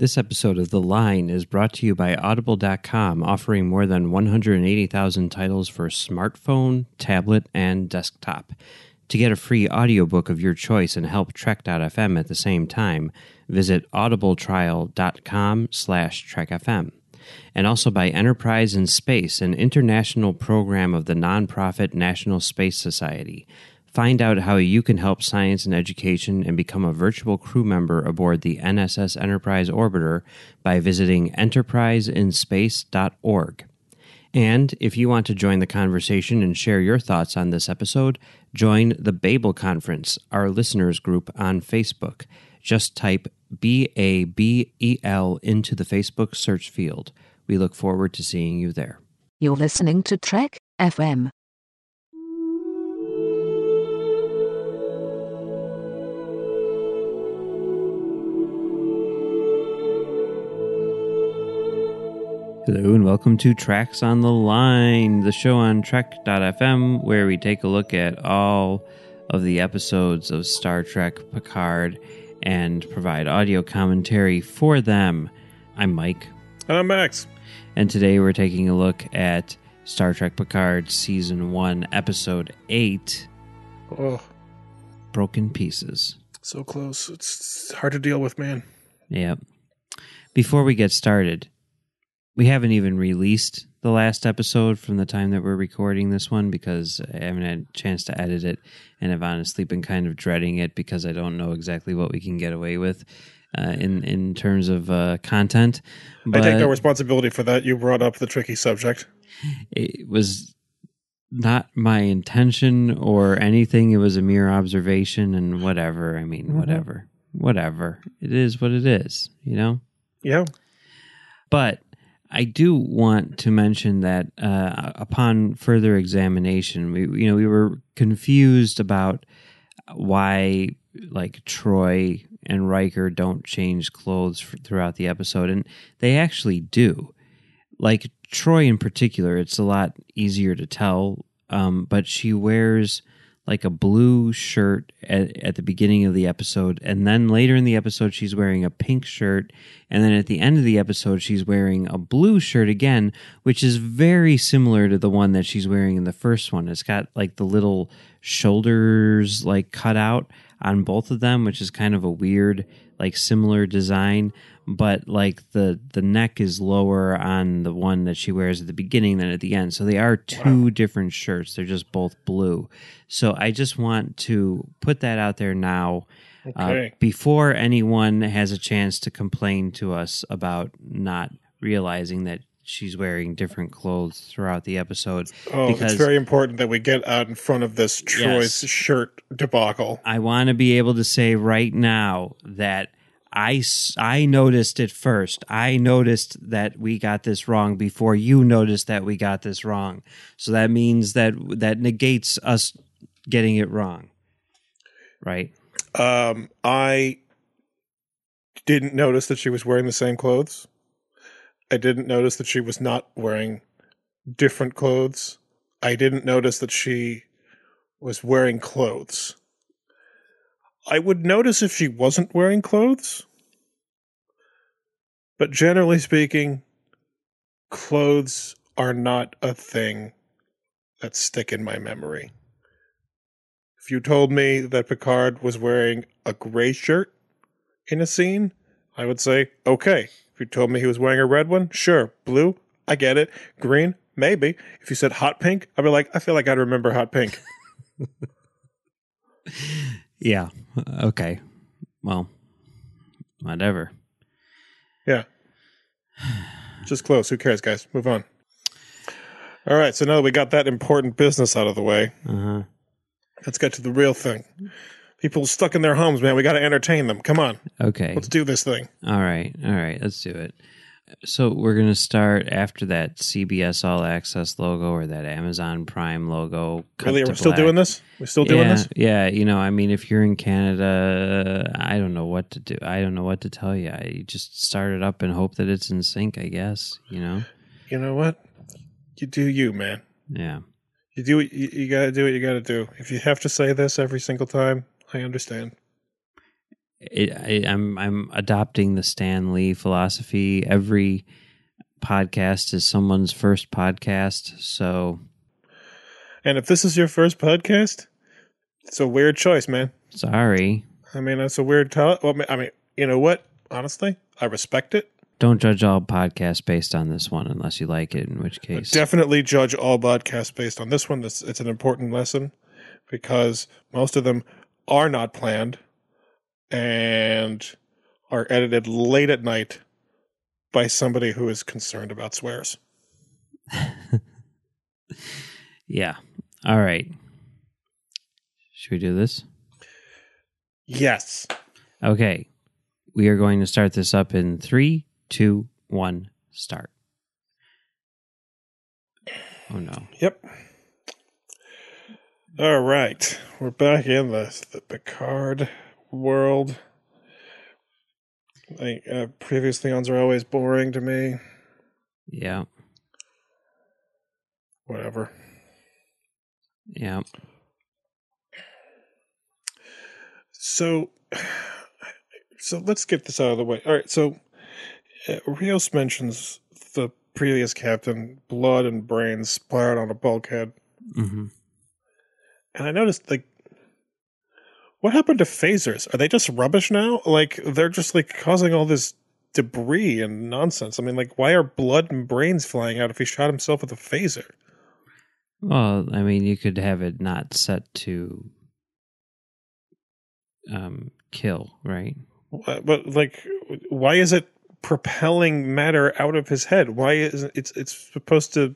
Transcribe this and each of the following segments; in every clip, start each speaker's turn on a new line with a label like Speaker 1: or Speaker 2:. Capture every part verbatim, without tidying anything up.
Speaker 1: This episode of The Line is brought to you by Audible dot com, offering more than one hundred eighty thousand titles for smartphone, tablet, and desktop. To get a free audiobook of your choice and help Trek dot f m at the same time, visit audibletrial dot com slash trek f m. And also by Enterprise in Space, an international program of the nonprofit National Space Society. Find out how you can help science and education and become a virtual crew member aboard the N S S Enterprise Orbiter by visiting enterprise in space dot org. And if you want to join the conversation and share your thoughts on this episode, join the Babel Conference, our listeners group on Facebook. Just type B A B E L into the Facebook search field. We look forward to seeing you there.
Speaker 2: You're listening to Trek F M.
Speaker 1: Hello and welcome to Tracks on the Line, the show on Trek dot f m where we take a look at all of the episodes of Star Trek Picard and provide audio commentary for them. I'm Mike.
Speaker 3: And I'm Max.
Speaker 1: And today we're taking a look at Star Trek Picard Season one, Episode eight,
Speaker 3: Oh,
Speaker 1: Broken Pieces.
Speaker 3: so close. It's hard to deal with, man.
Speaker 1: Yep. Before we get started, we haven't even released the last episode from the time that we're recording this one because I haven't had a chance to edit it, and I've honestly been kind of dreading it because I don't know exactly what we can get away with uh, in, in terms of uh, content. But
Speaker 3: I take no responsibility for that. You brought up the tricky subject.
Speaker 1: It was not my intention or anything. It was a mere observation and whatever. I mean, mm-hmm. whatever. Whatever. It is what it is, you know?
Speaker 3: Yeah.
Speaker 1: But I do want to mention that uh, upon further examination, we you know we were confused about why like Troy and Riker don't change clothes for, throughout the episode, and they actually do. Like Troy in particular, it's a lot easier to tell, um, but she wears like a blue shirt at, at the beginning of the episode, and then later in the episode she's wearing a pink shirt, and then at the end of the episode she's wearing a blue shirt again, which is very similar to the one that she's wearing in the first one. It's got like the little shoulders like cut out on both of them, which is kind of a weird like similar design, but like the the neck is lower on the one that she wears at the beginning than at the end. So they are two wow. different shirts. They're just both blue. So I just want to put that out there now
Speaker 3: okay.
Speaker 1: uh, before anyone has a chance to complain to us about not realizing that she's wearing different clothes throughout the episode.
Speaker 3: Oh,
Speaker 1: because,
Speaker 3: it's very important that we get out in front of this Troy's
Speaker 1: yes,
Speaker 3: shirt debacle.
Speaker 1: I want to be able to say right now that I, I noticed it first. I noticed that we got this wrong before you noticed that we got this wrong. So that means that that negates us getting it wrong. Right?
Speaker 3: Um, I didn't notice that she was wearing the same clothes. I didn't notice that she was not wearing different clothes. I didn't notice that she was wearing clothes. I would notice if she wasn't wearing clothes. But generally speaking, clothes are not a thing that stick in my memory. If you told me that Picard was wearing a gray shirt in a scene, I would say, okay. If you told me he was wearing a red one, sure. Blue, I get it. Green, maybe. If you said hot pink, I'd be like, I feel like I'd remember hot pink.
Speaker 1: Yeah. Okay. Well, whatever.
Speaker 3: Yeah. Just close. Who cares, guys? Move on. All right. So now that we got that important business out of the way,
Speaker 1: uh-huh.
Speaker 3: let's get to the real thing. People stuck in their homes, man. We got to entertain them. Come on.
Speaker 1: Okay.
Speaker 3: Let's do this thing.
Speaker 1: All right. All right. Let's do it. So we're going to start after that C B S All Access logo or that Amazon Prime logo.
Speaker 3: Really? Are we still doing this? We're still doing
Speaker 1: yeah,
Speaker 3: this?
Speaker 1: Yeah. You know, I mean, if you're in Canada, I don't know what to do. I don't know what to tell you. I just start it up and hope that it's in sync, I guess, you know?
Speaker 3: You know what? You do you, man.
Speaker 1: Yeah.
Speaker 3: You do what you, you got to do what you got to do. If you have to say this every single time, I understand.
Speaker 1: it, I, I'm I'm adopting the Stan Lee philosophy. Every podcast is someone's first podcast. So,
Speaker 3: And if this is your first podcast, it's a weird choice, man.
Speaker 1: sorry.
Speaker 3: I mean, that's a weird. T- well, I mean, you know what? Honestly, I respect it.
Speaker 1: Don't judge all podcasts based on this one unless you like it, in which case.
Speaker 3: Definitely judge all podcasts based on this one. It's, it's an important lesson because most of them are not planned and are edited late at night by somebody who is concerned about swears.
Speaker 1: Yeah. All right. Should we do this?
Speaker 3: Yes.
Speaker 1: Okay. We are going to start this up in three, two, one, start. Oh, no.
Speaker 3: Yep. All right. We're back in the, the Picard world. Like, uh, previous Leons are always boring to me.
Speaker 1: Yeah.
Speaker 3: Whatever.
Speaker 1: Yeah.
Speaker 3: So, so let's get this out of the way. All right. So, uh, Rios mentions the previous captain, blood and brains splattered on a bulkhead.
Speaker 1: Mm-hmm.
Speaker 3: And I noticed, like, what happened to phasers? Are they just rubbish now? Like, they're just, like, causing all this debris and nonsense. I mean, like, why are blood and brains flying out if he shot himself with a phaser?
Speaker 1: Well, I mean, you could have it not set to um, kill, right?
Speaker 3: But, but, like, why is it propelling matter out of his head? Why is it, it's it's supposed to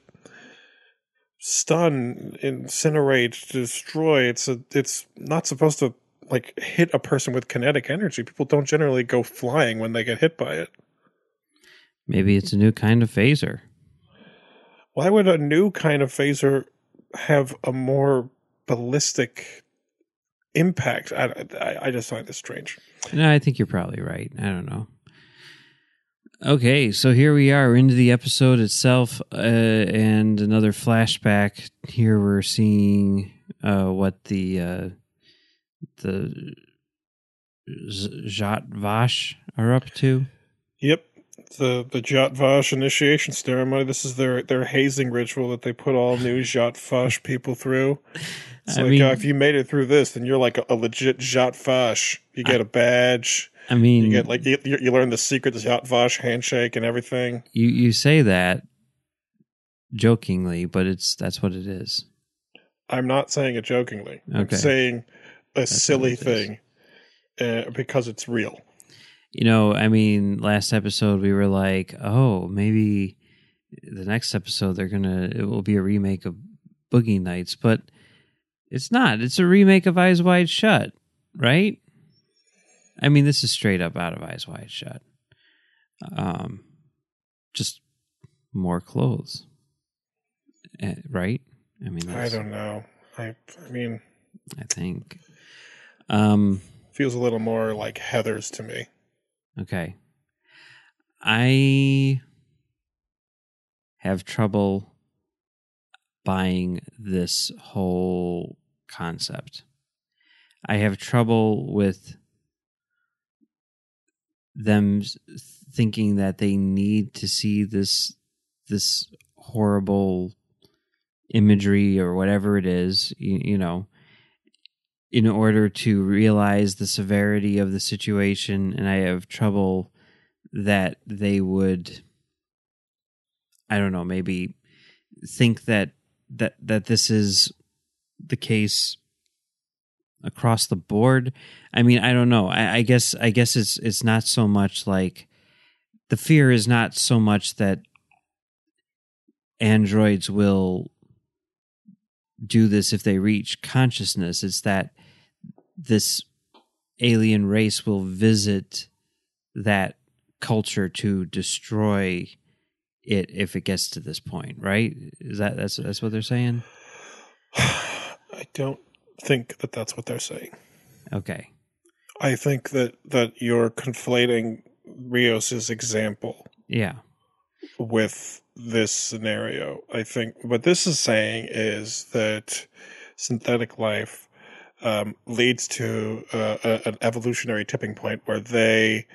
Speaker 3: stun, incinerate, destroy? It's a, it's not supposed to, like, hit a person with kinetic energy. People don't generally go flying when they get hit by it.
Speaker 1: Maybe it's a new kind of phaser.
Speaker 3: Why would a new kind of phaser have a more ballistic impact? I, I, I just find this strange.
Speaker 1: No, I think you're probably right. I don't know. Okay, so here we are into the episode itself, uh, and another flashback. Here we're seeing uh, what the uh, the Zhat Vash are up to.
Speaker 3: Yep, the the Zhat Vash initiation ceremony. This is their their hazing ritual that they put all new Zhat Vash people through. It's
Speaker 1: I
Speaker 3: like,
Speaker 1: mean,
Speaker 3: uh, if you made it through this, then you're like a, a legit Zhat Vash. You get a badge.
Speaker 1: I mean,
Speaker 3: You get like you, you learn the secret Zhat Vash handshake and everything.
Speaker 1: you you say that jokingly, but it's that's what it is.
Speaker 3: I'm not saying it jokingly.
Speaker 1: Okay.
Speaker 3: I'm saying a
Speaker 1: That's
Speaker 3: silly
Speaker 1: what it is.
Speaker 3: thing uh, because it's real.
Speaker 1: You know, I mean, last episode we were like, oh, maybe the next episode they're gonna it will be a remake of Boogie Nights, but it's not. It's a remake of Eyes Wide Shut, right? I mean, this is straight up out of Eyes Wide Shut. Um, just more clothes, Eh, right? I mean,
Speaker 3: I
Speaker 1: that's,
Speaker 3: don't know. I I mean,
Speaker 1: I think. Um,
Speaker 3: feels a little more like Heather's to me.
Speaker 1: okay. I have trouble buying this whole concept. I have trouble with them s- thinking that they need to see this this horrible imagery or whatever it is, you, you know, in order to realize the severity of the situation. And I have trouble that they would, I don't know, maybe think that that that this is the case across the board. I mean, I don't know. I, I guess I guess it's it's not so much like the fear is not so much that androids will do this if they reach consciousness. It's that this alien race will visit that culture to destroy it if it gets to this point, right? Is that that's that's what they're saying?
Speaker 3: I don't think that that's what they're saying.
Speaker 1: Okay.
Speaker 3: I think that that you're conflating Rios's example
Speaker 1: Yeah.
Speaker 3: with this scenario. I think what this is saying is that synthetic life um, leads to uh, a, an evolutionary tipping point where they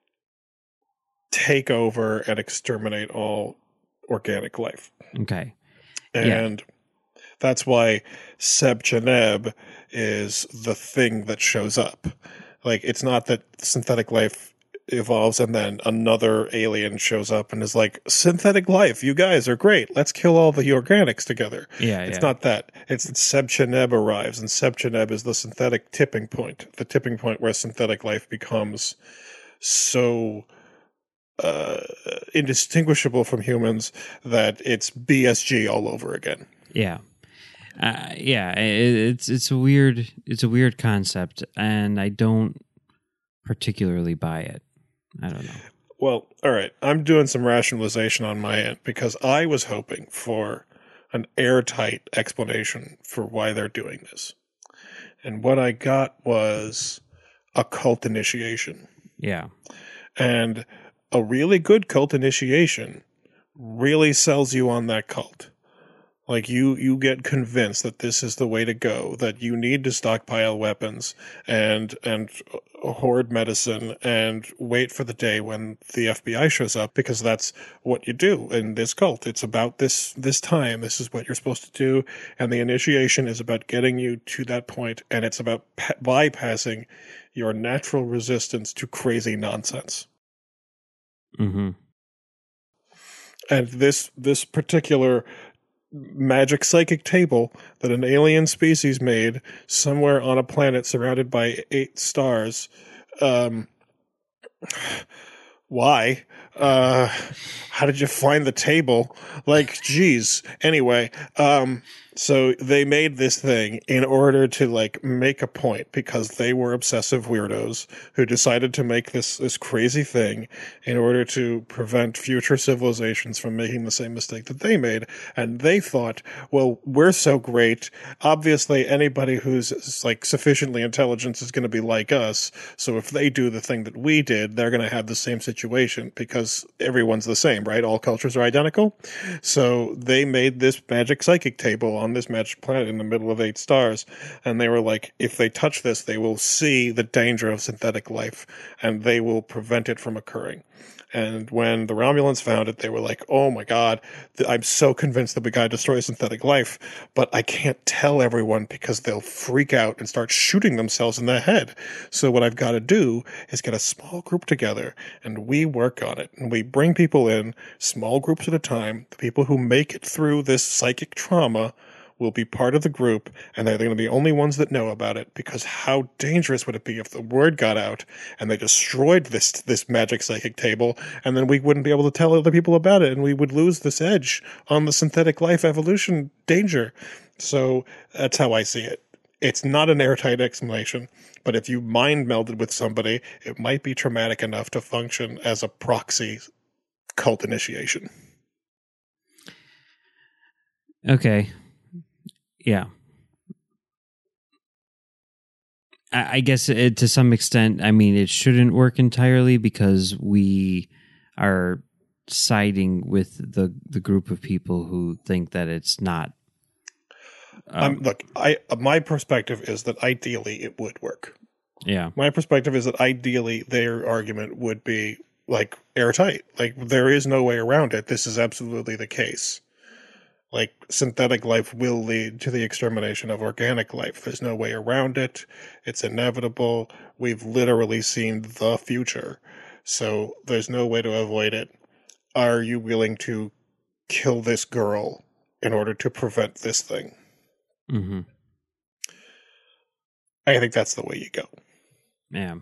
Speaker 3: take over and exterminate all organic life.
Speaker 1: Okay.
Speaker 3: And yeah. That's why Sebcheneb is the thing that shows up. Like, it's not that synthetic life evolves and then another alien shows up and is like, synthetic life, you guys are great. Let's kill all the organics together.
Speaker 1: Yeah,
Speaker 3: It's
Speaker 1: yeah.
Speaker 3: not that. It's that Sebcheneb arrives, and Sebcheneb is the synthetic tipping point, the tipping point where synthetic life becomes so uh, indistinguishable from humans that it's B S G all over again.
Speaker 1: Yeah. Uh, yeah, it, it's it's a weird it's a weird concept, and I don't particularly buy it. I don't know.
Speaker 3: Well, all right. I'm doing some rationalization on my end because I was hoping for an airtight explanation for why they're doing this. And what I got was a cult initiation.
Speaker 1: Yeah.
Speaker 3: And a really good cult initiation really sells you on that cult. Like, you, you get convinced that this is the way to go, that you need to stockpile weapons and and hoard medicine and wait for the day when the F B I shows up, because that's what you do in this cult. It's about this this time. This is what you're supposed to do. And the initiation is about getting you to that point, and it's about pa- bypassing your natural resistance to crazy nonsense.
Speaker 1: Mm-hmm.
Speaker 3: And this this particular magic psychic table that an alien species made somewhere on a planet surrounded by eight stars. Um, why? Uh, how did you find the table? Like, geez. Anyway, um, so they made this thing in order to, like, make a point, because they were obsessive weirdos who decided to make this, this crazy thing in order to prevent future civilizations from making the same mistake that they made. And they thought, well, we're so great. Obviously, anybody who's, like, sufficiently intelligent is going to be like us. So if they do the thing that we did, they're going to have the same situation, because everyone's the same, right? All cultures are identical. So they made this magic psychic table on this magic planet in the middle of eight stars. And they were like, if they touch this, they will see the danger of synthetic life and they will prevent it from occurring. And when the Romulans found it, they were like, oh my God, I'm so convinced that we got to destroy synthetic life, but I can't tell everyone because they'll freak out and start shooting themselves in the head. So what I've got to do is get a small group together and we work on it. And we bring people in, small groups at a time. The people who make it through this psychic trauma will be part of the group, and they're going to be the only ones that know about it, because how dangerous would it be if the word got out and they destroyed this this magic psychic table, and then we wouldn't be able to tell other people about it, and we would lose this edge on the synthetic life evolution danger. So that's how I see it. It's not an airtight explanation, but if you mind melded with somebody, it might be traumatic enough to function as a proxy cult initiation.
Speaker 1: Okay. Yeah. I, I guess it, to some extent, I mean, it shouldn't work entirely because we are siding with the, the group of people who think that it's not. Um,
Speaker 3: um, look, I my perspective is that ideally it would work.
Speaker 1: Yeah.
Speaker 3: My perspective is that ideally their argument would be like airtight. Like, there is no way around it. This is absolutely the case. Like, synthetic life will lead to the extermination of organic life. There's no way around it. It's inevitable. We've literally seen the future. So there's no way to avoid it. Are you willing to kill this girl in order to prevent this thing?
Speaker 1: Mm-hmm.
Speaker 3: I think that's the way you go.
Speaker 1: Yeah.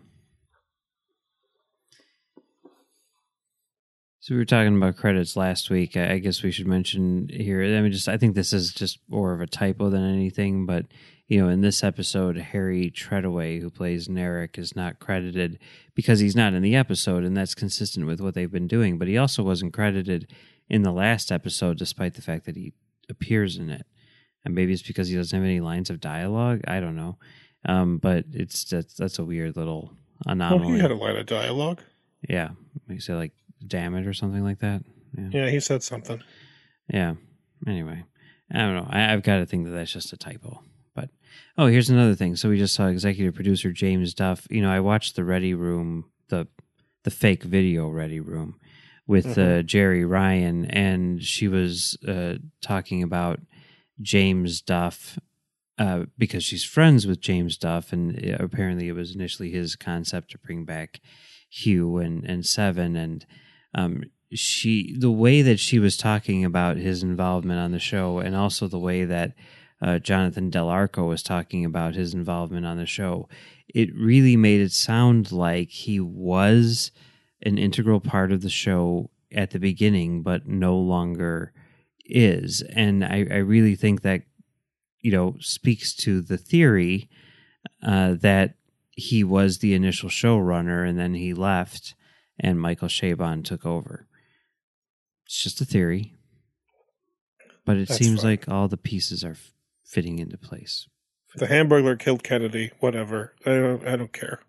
Speaker 1: So we were talking about credits last week. I guess we should mention here. I mean, just I think this is just more of a typo than anything. But you know, in this episode, Harry Treadaway, who plays Narek, is not credited because he's not in the episode, and that's consistent with what they've been doing. But he also wasn't credited in the last episode, despite the fact that he appears in it. And maybe it's because he doesn't have any lines of dialogue. I don't know. Um, but it's that's, that's a weird little anomaly.
Speaker 3: Well, he had a line of dialogue.
Speaker 1: Yeah, you say like "damn it" or something like that. Yeah,
Speaker 3: Yeah, he said something.
Speaker 1: yeah. Anyway, I don't know. I, I've got to think that that's just a typo. But oh, here's another thing. So we just saw executive producer James Duff. You know, I watched the Ready Room, the the fake video Ready Room with
Speaker 3: Mhm.
Speaker 1: uh, Jerry Ryan, and she was uh, talking about James Duff uh, because she's friends with James Duff, and uh, apparently it was initially his concept to bring back Hugh and and Seven, and um, she the way that she was talking about his involvement on the show, and also the way that uh, Jonathan Del Arco was talking about his involvement on the show, it really made it sound like he was an integral part of the show at the beginning, but no longer is. And I, I really think that, you know, speaks to the theory uh, that he was the initial showrunner and then he left and Michael Chabon took over. It's just a theory, but it
Speaker 3: That's
Speaker 1: seems
Speaker 3: fine.
Speaker 1: like all the pieces are f- fitting into place.
Speaker 3: The Hamburglar killed Kennedy. Whatever. I don't. I don't care.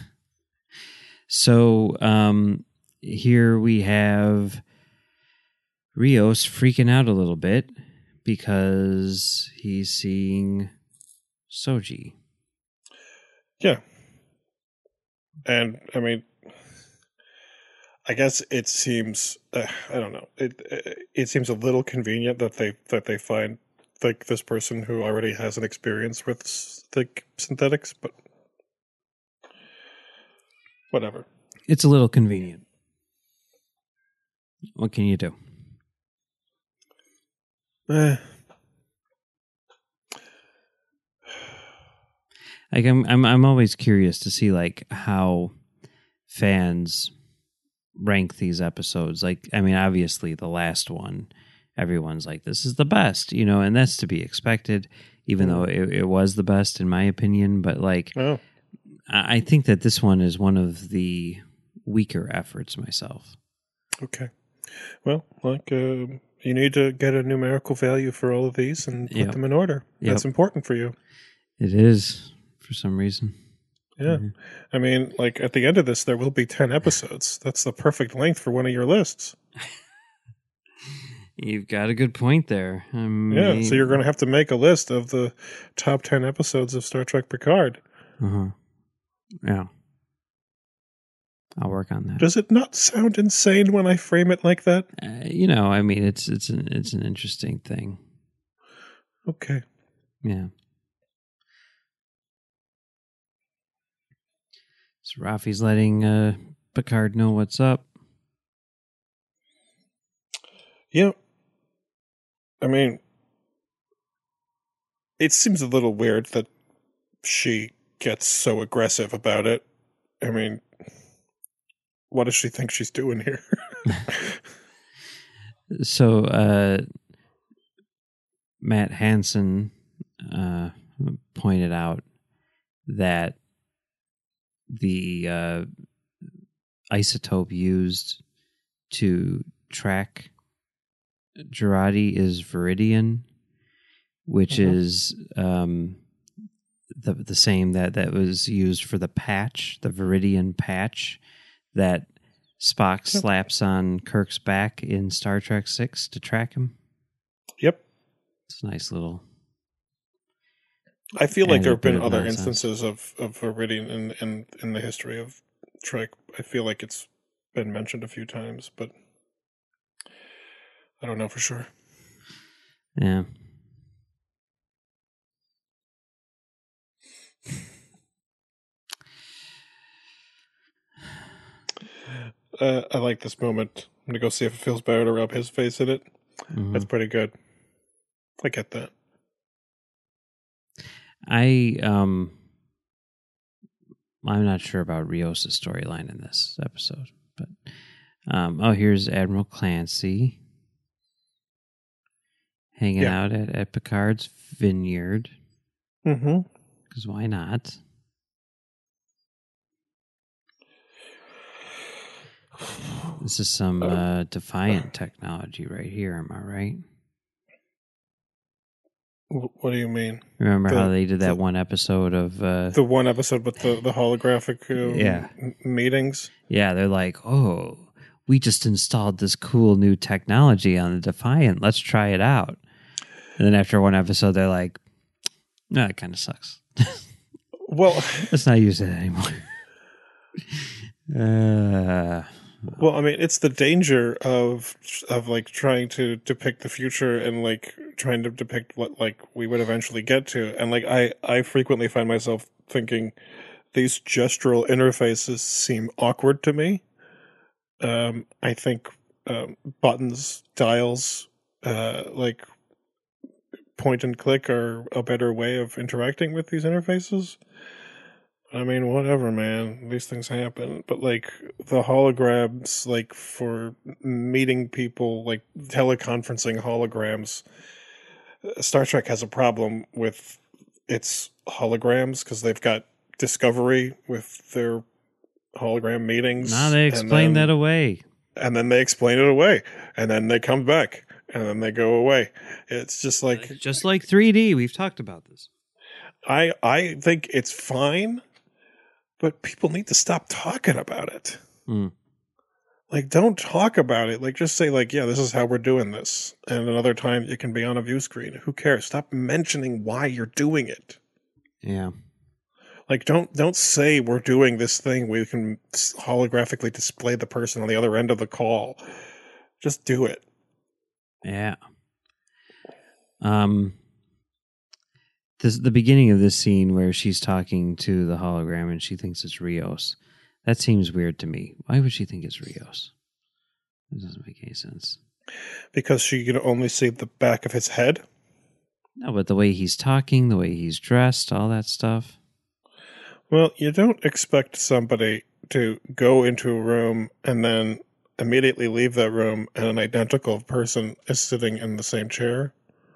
Speaker 1: So um, here we have Rios freaking out a little bit because he's seeing Soji.
Speaker 3: Yeah. And I mean, I guess it seems. Uh, I don't know. It it seems a little convenient that they that they find like this person who already has an experience with like synthetics, but whatever.
Speaker 1: It's a little convenient. What can you do?
Speaker 3: Eh.
Speaker 1: Like I'm, I'm, I'm always curious to see like how fans rank these episodes. Like, I mean, obviously the last one, everyone's like, "This is the best," you know, and that's to be expected. Even
Speaker 3: Mm.
Speaker 1: though it, it was the best in my opinion, but like,
Speaker 3: Oh.
Speaker 1: I I think that this one is one of the weaker efforts myself.
Speaker 3: Okay. Well, like uh, you need to get a numerical value for all of these and put
Speaker 1: Yep.
Speaker 3: them in order.
Speaker 1: Yep.
Speaker 3: That's important for you.
Speaker 1: It is for some reason.
Speaker 3: Yeah.
Speaker 1: Mhm.
Speaker 3: I mean, like at the end of this, there will be ten episodes. That's the perfect length for one of your lists.
Speaker 1: You've got a good point there. I
Speaker 3: Yeah.
Speaker 1: mean,
Speaker 3: So you're going to have to make a list of the top ten episodes of Star Trek Picard.
Speaker 1: Uh-huh. Yeah. I'll work on that.
Speaker 3: Does it not sound insane when I frame it like that?
Speaker 1: Uh, you know, I mean, it's it's an it's an interesting thing.
Speaker 3: Okay.
Speaker 1: Yeah. So Rafi's letting uh, Picard know what's up.
Speaker 3: Yeah. I mean, it seems a little weird that she gets so aggressive about it. I mean, what does she think she's doing here?
Speaker 1: So uh, Matt Hansen uh, pointed out that the uh, isotope used to track Girardi is Viridian, which
Speaker 3: Mhm.
Speaker 1: is um, the the same that, that was used for the patch, the Viridian patch that Spock
Speaker 3: Yep.
Speaker 1: slaps on Kirk's back in Star Trek Six to track him.
Speaker 3: Yep.
Speaker 1: It's a nice little.
Speaker 3: I feel like
Speaker 1: And
Speaker 3: there
Speaker 1: a
Speaker 3: have been
Speaker 1: bit of
Speaker 3: other
Speaker 1: nonsense.
Speaker 3: instances of, of Viridian in, in, in the history of Trek. I feel like it's been mentioned a few times, but I don't know for sure.
Speaker 1: Yeah.
Speaker 3: Uh, I like this moment. I'm going to go see if it feels better to rub his face in it.
Speaker 1: Mhm.
Speaker 3: That's pretty good. I get that.
Speaker 1: I um I'm not sure about Rios' storyline in this episode, but um oh here's Admiral Clancy hanging
Speaker 3: Yeah.
Speaker 1: out at, at Picard's vineyard,
Speaker 3: Mm-hmm.
Speaker 1: because why not? This is some
Speaker 3: Um,
Speaker 1: uh, Defiant technology right here, am I right?
Speaker 3: Wh- What do you mean?
Speaker 1: Remember
Speaker 3: The-
Speaker 1: how they did that
Speaker 3: the-
Speaker 1: one episode of uh
Speaker 3: The one episode with the, the holographic um,
Speaker 1: Yeah.
Speaker 3: m- meetings?
Speaker 1: yeah, they're like, "Oh, we just installed this cool new technology on the Defiant. Let's try it out." And then after one episode, they're like, No, that kind of sucks.
Speaker 3: Well,
Speaker 1: Let's not use it anymore. uh,
Speaker 3: well, I mean, it's the danger of of like trying to depict the future and like trying to depict what like we would eventually get to. And like I, I frequently find myself thinking these gestural interfaces seem awkward to me. Um, I think um, buttons, dials, uh, like point and click are a better way of interacting with these interfaces. I mean, whatever, man. These things happen. But, like, the holograms, like, for meeting people, like, teleconferencing holograms, Star Trek has a problem with its holograms because they've got Discovery with their hologram meetings.
Speaker 1: now they explain
Speaker 3: then,
Speaker 1: that away.
Speaker 3: And then they explain it away. And then they come back. And then they go away. It's just like...
Speaker 1: Just like three D. We've talked about this.
Speaker 3: I I think it's fine, but people need to stop talking about it.
Speaker 1: Mm.
Speaker 3: Like, don't talk about it. Like, just say, like, yeah, this is how we're doing this. And another time it can be on a view screen. Who cares? Stop mentioning why you're doing it.
Speaker 1: Yeah.
Speaker 3: Like, don't don't say we're doing this thing where you can holographically display the person on the other end of the call. Just do it.
Speaker 1: Yeah. Um, this the beginning of this scene where she's talking to the hologram and she thinks it's Rios. That seems weird to me. Why would she think it's Rios? It doesn't make any sense.
Speaker 3: Because she can only see the back of his head?
Speaker 1: No, but the way he's talking, the way he's dressed, all that stuff.
Speaker 3: Well, you don't expect somebody to go into a room and then immediately leave that room and an identical person is sitting in the same chair.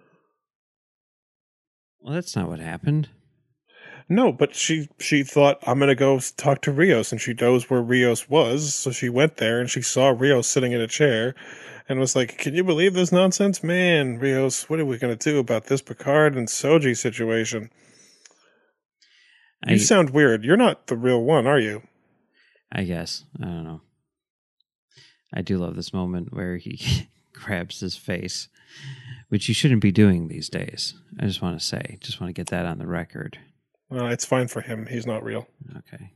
Speaker 1: Well, that's not what happened.
Speaker 3: No, but she she thought, I'm going to go talk to Rios, and she knows where Rios was, so she went there and she saw Rios sitting in a chair and was like, can you believe this nonsense? Man, Rios, what are we going to do about this Picard and Soji situation? You
Speaker 1: I,
Speaker 3: sound weird. You're not the real one, are you?
Speaker 1: I guess. I don't know. I do love this moment where he grabs his face, which you shouldn't be doing these days. I just want to say, just want to get that on the record.
Speaker 3: Uh, it's fine for him. He's not real.
Speaker 1: Okay.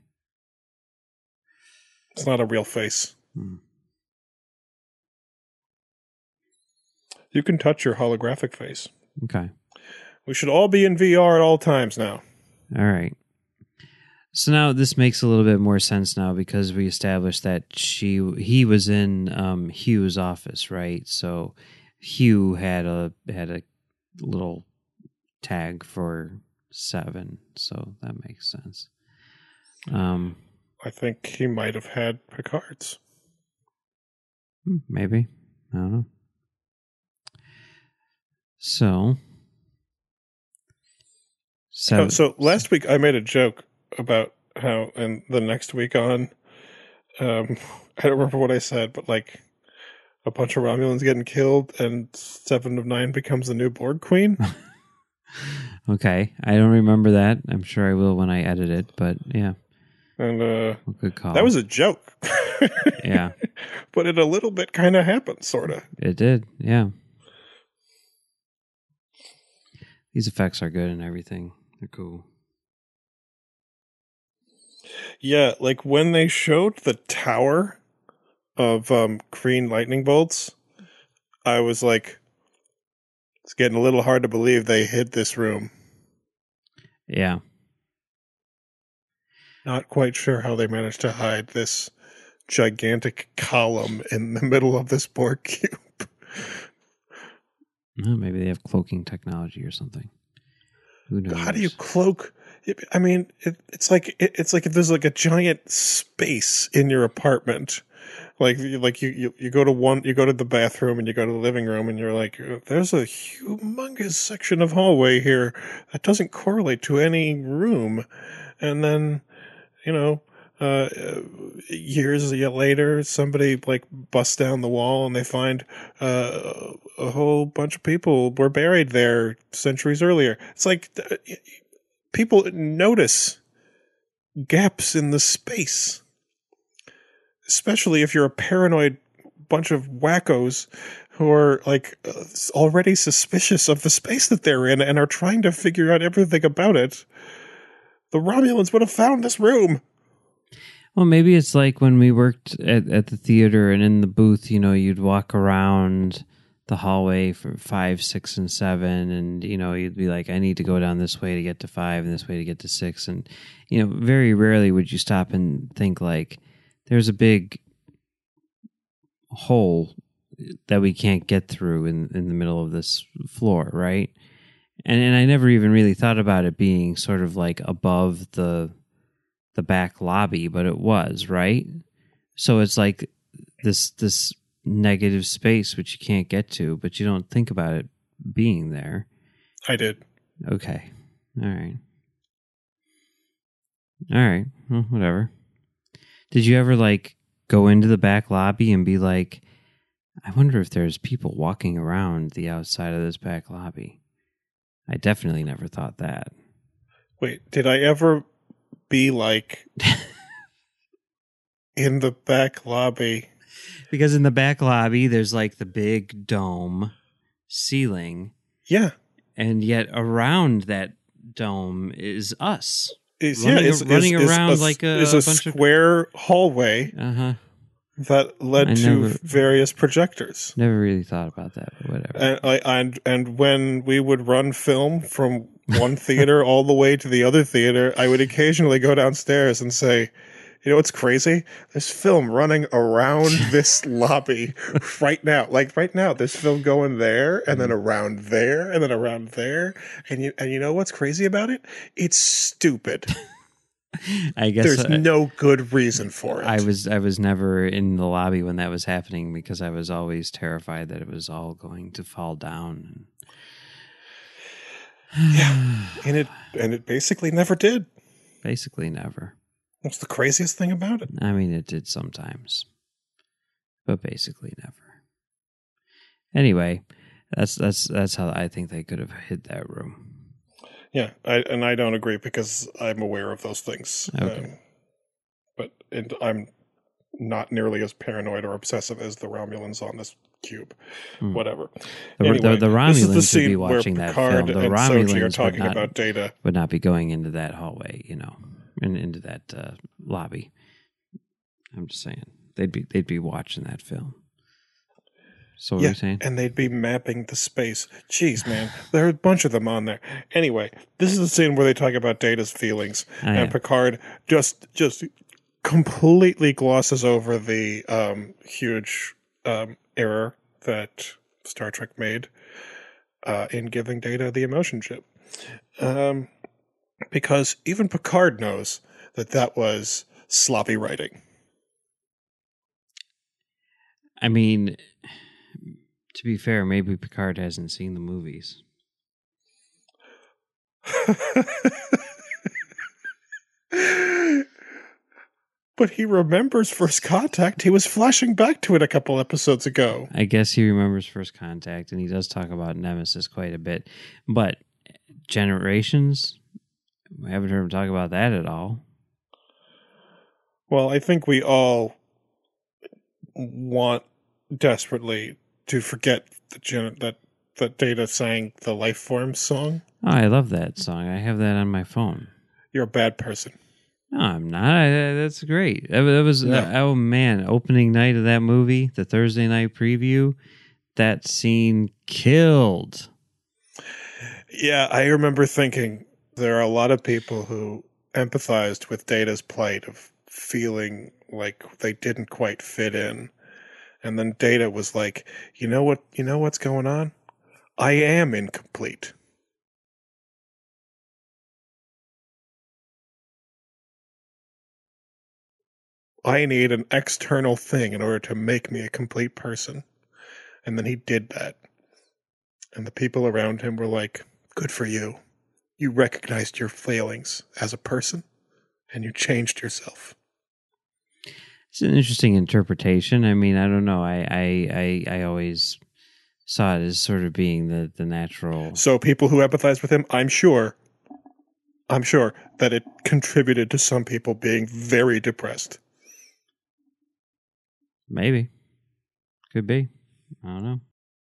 Speaker 3: It's not a real face.
Speaker 1: Hmm.
Speaker 3: You can touch your holographic face.
Speaker 1: Okay.
Speaker 3: We should all be in V R at all times now.
Speaker 1: All right. So now this makes a little bit more sense now because we established that she he was in um, Hugh's office, right? So Hugh had a had a little tag for seven, so that makes sense. Um,
Speaker 3: I think he might have had Picard's.
Speaker 1: Maybe. I don't know. So,
Speaker 3: so, so last week I made a joke about how, and the next week on, um, I don't remember what I said, but like a bunch of Romulans getting killed, and Seven of Nine becomes the new Borg Queen.
Speaker 1: Okay, I don't remember that. I'm sure I will when I edit it, but yeah.
Speaker 3: And uh,
Speaker 1: good call.
Speaker 3: That was a joke.
Speaker 1: Yeah,
Speaker 3: but it a little bit kind of happened, sort of.
Speaker 1: It did, yeah. These effects are good and everything. They're cool.
Speaker 3: Yeah, like when they showed the tower of um, green lightning bolts, I was like, it's getting a little hard to believe they hid this room.
Speaker 1: Yeah.
Speaker 3: Not quite sure how they managed to hide this gigantic column in the middle of this Borg cube.
Speaker 1: Well, maybe they have cloaking technology or something. Who knows?
Speaker 3: How do you cloak? I mean, it, it's like it, it's like if there's like a giant space in your apartment. Like, like you, you, you go to one, you go to the bathroom and you go to the living room and you're like, there's a humongous section of hallway here that doesn't correlate to any room. And then, you know, uh, years later, somebody like busts down the wall and they find uh, a whole bunch of people were buried there centuries earlier. It's like people notice gaps in the space. Especially if you're a paranoid bunch of wackos who are like uh, already suspicious of the space that they're in and are trying to figure out everything about it. The Romulans would have found this room.
Speaker 1: Well, maybe it's like when we worked at, at the theater and in the booth, you know, you'd walk around the hallway for five, six, and seven, and, you know, you'd be like, I need to go down this way to get to five and this way to get to six. And, you know, very rarely would you stop and think like, there's a big hole that we can't get through in, in the middle of this floor, right? And and I never even really thought about it being sort of like above the the back lobby, but it was, right? So it's like this this negative space which you can't get to, but you don't think about it being there.
Speaker 3: I did.
Speaker 1: Okay. All right. All right. Well, whatever. Did you ever like go into the back lobby and be like, I wonder if there's people walking around the outside of this back lobby? I definitely never thought that.
Speaker 3: Wait, did I ever be like in the back lobby?
Speaker 1: Because in the back lobby, there's like the big dome ceiling.
Speaker 3: Yeah.
Speaker 1: And yet around that dome is us.
Speaker 3: Is,
Speaker 1: running
Speaker 3: yeah, is,
Speaker 1: running
Speaker 3: is,
Speaker 1: around
Speaker 3: is a,
Speaker 1: like a,
Speaker 3: is
Speaker 1: a
Speaker 3: a
Speaker 1: bunch
Speaker 3: square hallway
Speaker 1: of... Uh-huh.
Speaker 3: that led
Speaker 1: I
Speaker 3: to
Speaker 1: never-
Speaker 3: various projectors.
Speaker 1: Never really thought about that, but whatever.
Speaker 3: And, I, and and when we would run film from one theater all the way to the other theater, I would occasionally go downstairs and say, you know what's crazy? There's film running around this lobby right now. Like right now, there's film going there and then around there and then around there. And you and you know what's crazy about it? It's stupid.
Speaker 1: I guess
Speaker 3: There's
Speaker 1: I,
Speaker 3: no good reason for it.
Speaker 1: I was I was never in the lobby when that was happening because I was always terrified that it was all going to fall down.
Speaker 3: Yeah, and it and it basically never did.
Speaker 1: Basically never.
Speaker 3: That's the craziest thing about it.
Speaker 1: I mean, it did sometimes, but basically never. Anyway, that's that's that's how I think they could have hid that room.
Speaker 3: Yeah, I, and I don't agree because I'm aware of those things.
Speaker 1: Okay.
Speaker 3: Um, but and I'm not nearly as paranoid or obsessive as the Romulans on this cube.
Speaker 1: Hmm.
Speaker 3: Whatever.
Speaker 1: The,
Speaker 3: Anyway,
Speaker 1: the, the
Speaker 3: this is
Speaker 1: Romulans
Speaker 3: the
Speaker 1: would
Speaker 3: scene
Speaker 1: be
Speaker 3: where
Speaker 1: watching that
Speaker 3: Picard
Speaker 1: film. The
Speaker 3: and Soji
Speaker 1: Romulans
Speaker 3: are
Speaker 1: would
Speaker 3: talking
Speaker 1: not,
Speaker 3: about Data.
Speaker 1: would not be going into that hallway, you know, and into that uh, lobby. I'm just saying they'd be they'd be watching that film. So what
Speaker 3: Yeah,
Speaker 1: are you saying?
Speaker 3: and they'd be mapping the space. Jeez, man, there are a bunch of them on there. Anyway, this is the scene where they talk about Data's feelings,
Speaker 1: Oh,
Speaker 3: and
Speaker 1: yeah.
Speaker 3: Picard just just completely glosses over the um, huge um, error that Star Trek made uh, in giving Data the emotion chip, um, because even Picard knows that that was sloppy writing.
Speaker 1: I mean, to be fair, maybe Picard hasn't seen the movies.
Speaker 3: But he remembers First Contact. He was flashing back to it a couple episodes ago.
Speaker 1: I guess he remembers First Contact, and he does talk about Nemesis quite a bit. But Generations, I haven't heard him talk about that at all.
Speaker 3: Well, I think we all want desperately to forget the gen- that that Data sang the Life Forms song.
Speaker 1: Oh, I love that song. I have that on my phone.
Speaker 3: You're a bad person.
Speaker 1: No, I'm not. I, that's great. That, that was,
Speaker 3: No.
Speaker 1: uh, oh man, opening night of that movie, the Thursday night preview, that scene killed.
Speaker 3: Yeah, I remember thinking there are a lot of people who empathized with Data's plight of feeling like they didn't quite fit in. And then Data was like, you know what, you know what's going on? I am incomplete. I need an external thing in order to make me a complete person. And then he did that. And the people around him were like, good for you. You recognized your failings as a person and you changed yourself.
Speaker 1: It's an interesting interpretation. I mean, I don't know. I I, I, I always saw it as sort of being the, the natural.
Speaker 3: So people who empathize with him, I'm sure, I'm sure that it contributed to some people being very depressed.
Speaker 1: Maybe. Could be. I don't know.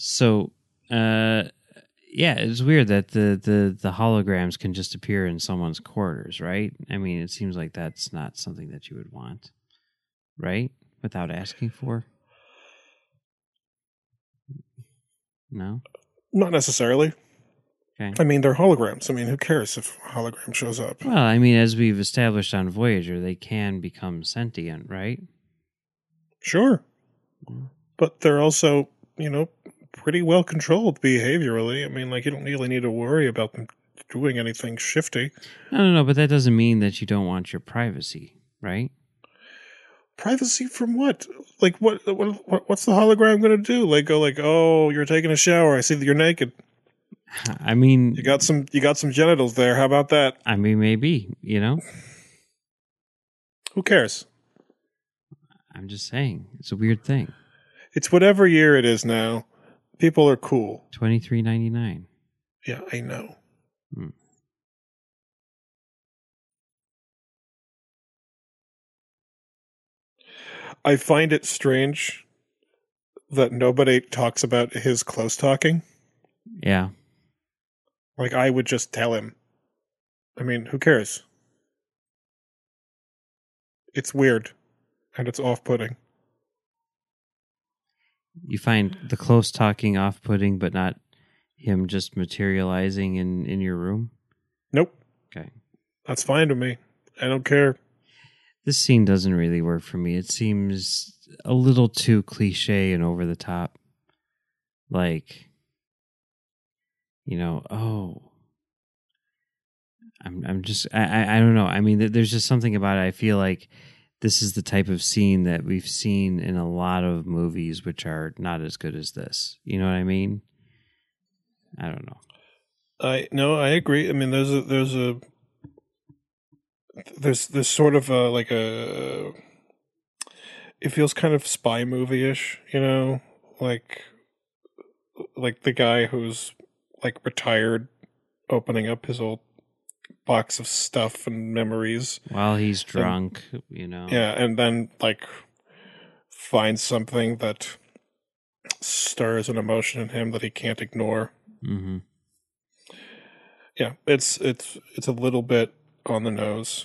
Speaker 1: So, uh, yeah, it's weird that the, the, the holograms can just appear in someone's quarters, right? I mean, it seems like that's not something that you would want, right? Without asking for? No?
Speaker 3: Not necessarily.
Speaker 1: Okay.
Speaker 3: I mean, they're holograms. I mean, who cares if a hologram shows up?
Speaker 1: Well, I mean, as we've established on Voyager, they can become sentient, right?
Speaker 3: Sure. But they're also, you know, pretty well controlled behaviorally. I mean, like, you don't really need to worry about them doing anything shifty.
Speaker 1: No, no, no, but that doesn't mean that you don't want your privacy, right?
Speaker 3: Privacy from what? Like, what? what what's the hologram going to do? Like, go like, oh, you're taking a shower. I see that you're naked.
Speaker 1: I mean,
Speaker 3: You got some. You got some genitals there. How about that?
Speaker 1: I mean, maybe, you know?
Speaker 3: Who cares?
Speaker 1: I'm just saying. It's a weird thing.
Speaker 3: It's whatever year it is now. People are cool.
Speaker 1: twenty-three ninety-nine.
Speaker 3: Yeah, I know.
Speaker 1: Hmm.
Speaker 3: I find it strange that nobody talks about his close talking.
Speaker 1: Yeah.
Speaker 3: Like, I would just tell him. I mean, who cares? It's weird. And it's off-putting.
Speaker 1: You find the close talking off-putting, but not him just materializing in, in your room?
Speaker 3: Nope.
Speaker 1: Okay.
Speaker 3: That's fine to me. I don't care.
Speaker 1: This scene doesn't really work for me. It seems a little too cliche and over the top. Like, you know, oh, I'm I'm just I I, I don't know. I mean, there's just something about it. I feel like this is the type of scene that we've seen in a lot of movies, which are not as good as this. You know what I mean? I don't know.
Speaker 3: I no, I agree. I mean, there's a there's a there's there's sort of a like a it feels kind of spy movie-ish, you know, like like the guy who's like retired opening up his old box of stuff and memories
Speaker 1: while he's drunk, and, you know.
Speaker 3: Yeah, and then like finds something that stirs an emotion in him that he can't ignore.
Speaker 1: Mm-hmm.
Speaker 3: Yeah, it's it's it's a little bit on the nose,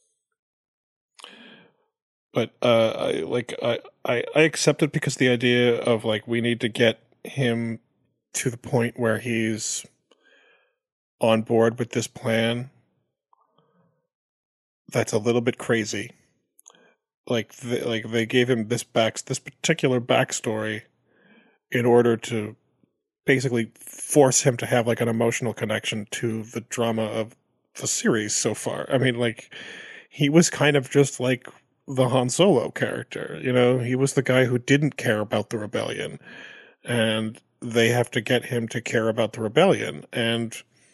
Speaker 3: but uh, I like I, I I accept it because the idea of like we need to get him to the point where he's on board with this plan. That's a little bit crazy. Like the, like they gave him this back this particular backstory in order to basically force him to have like an emotional connection to the drama of the series so far. I mean, like he was kind of just like the Han Solo character, you know, he was the guy who didn't care about the rebellion, and they have to get him to care about the rebellion. And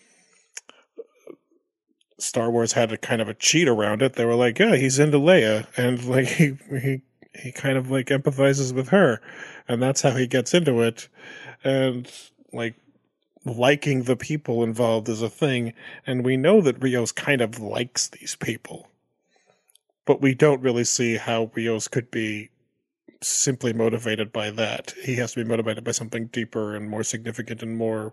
Speaker 3: Star Wars had a kind of a cheat around it. They were like, yeah, he's into Leia, and like he he he kind of like empathizes with her, and that's how he gets into it. And like liking the people involved is a thing, and we know that Rios kind of likes these people, but we don't really see how Rios could be simply motivated by that. He has to be motivated by something deeper and more significant and more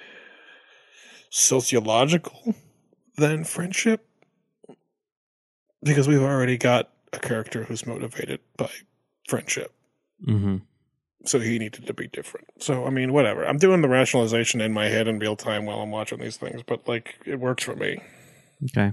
Speaker 3: sociological than friendship, because we've already got a character who's motivated by friendship.
Speaker 1: Mm-hmm.
Speaker 3: So he needed to be different. So, I mean, whatever. I'm doing the rationalization in my head in real time while I'm watching these things, but, like, it works for me.
Speaker 1: Okay.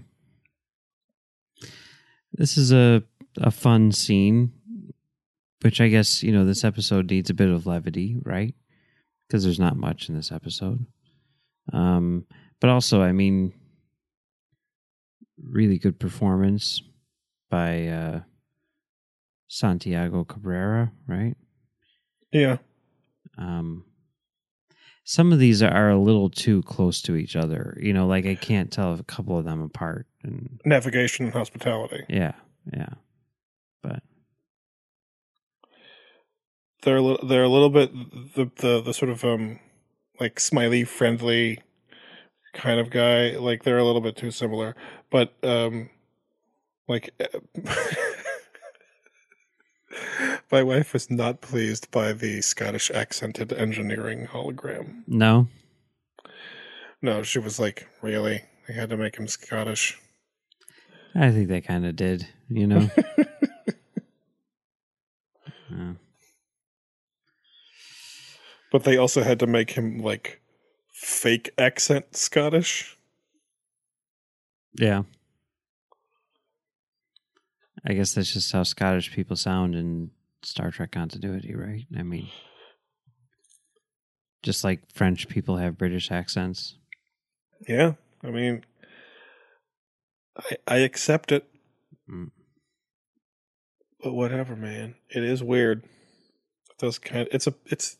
Speaker 1: This is a a fun scene, which I guess, you know, this episode needs a bit of levity, right? Because there's not much in this episode. Um, but also, I mean, really good performance by uh, Santiago Cabrera, right?
Speaker 3: Yeah.
Speaker 1: Um, some of these are a little too close to each other. You know, like I can't tell a couple of them apart. And
Speaker 3: Navigation and hospitality.
Speaker 1: yeah, yeah. But
Speaker 3: they're a little, they're a little bit the, the the sort of um like smiley friendly kind of guy. Like they're a little bit too similar, but um like My wife was not pleased by the Scottish accented engineering hologram.
Speaker 1: No?
Speaker 3: No, she was like, really? They had to make him Scottish.
Speaker 1: I think they kind of did, you know? Yeah.
Speaker 3: But they also had to make him like fake accent Scottish.
Speaker 1: Yeah. I guess that's just how Scottish people sound in Star Trek continuity, right? I mean, just like French people have British accents.
Speaker 3: Yeah, I mean, I I accept it.
Speaker 1: Mm.
Speaker 3: But whatever, man. It is weird. It does kind of, it's a it's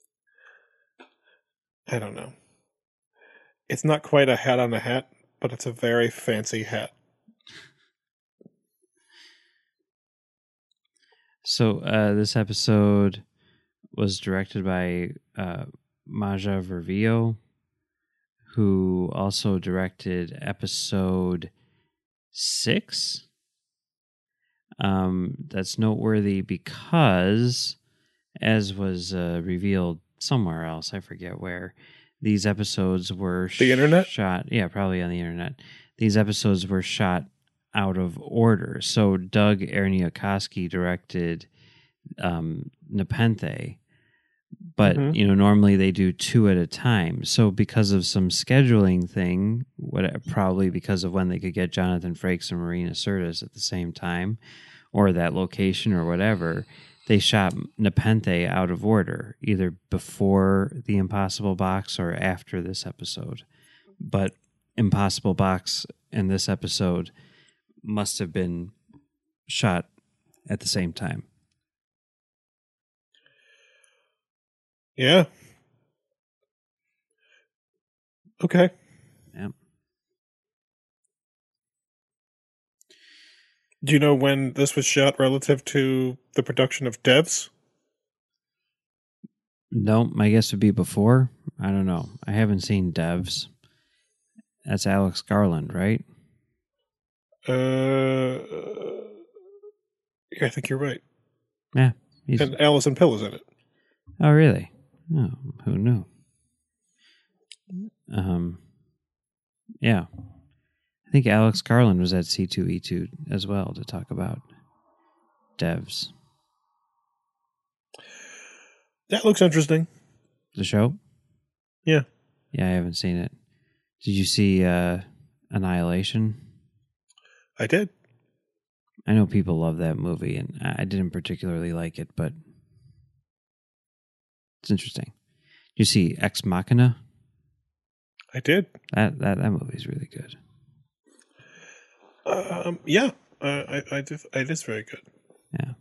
Speaker 3: I don't know. It's not quite a hat on a hat, but it's a very fancy hat.
Speaker 1: So uh, this episode was directed by uh, Maja Vervio, who also directed episode six. Um, that's noteworthy because, as was uh, revealed somewhere else, I forget where, these episodes were
Speaker 3: The internet?
Speaker 1: shot. Yeah, probably on the internet. These episodes were shot out of order. So Doug Erniakowski directed um, Nepenthe, but
Speaker 3: Mhm.
Speaker 1: you know normally they do two at a time. So because of some scheduling thing, what probably because of when they could get Jonathan Frakes and Marina Sirtis at the same time, or that location or whatever, they shot Nepenthe out of order, either before the Impossible Box or after this episode. But Impossible Box and this episode must have been shot at the same time.
Speaker 3: Yeah. Okay.
Speaker 1: Yeah.
Speaker 3: Do you know when this was shot relative to the production of Devs?
Speaker 1: No, my guess would be before. I don't know. I haven't seen Devs. That's Alex Garland, right?
Speaker 3: Uh, yeah, I think you're right.
Speaker 1: Yeah. He's,
Speaker 3: And Alison Pill is in it.
Speaker 1: oh, really? Oh, who knew? Um, yeah. I think Alex Garland was at C two E two as well to talk about Devs.
Speaker 3: That looks interesting.
Speaker 1: The show?
Speaker 3: Yeah.
Speaker 1: Yeah, I haven't seen it. Did you see uh, Annihilation?
Speaker 3: I did.
Speaker 1: I know people love that movie, and I didn't particularly like it, but it's interesting. Did you see Ex Machina?
Speaker 3: I did.
Speaker 1: That that that movie's really good.
Speaker 3: Um, yeah, uh, I, I did. It is very good.
Speaker 1: Yeah.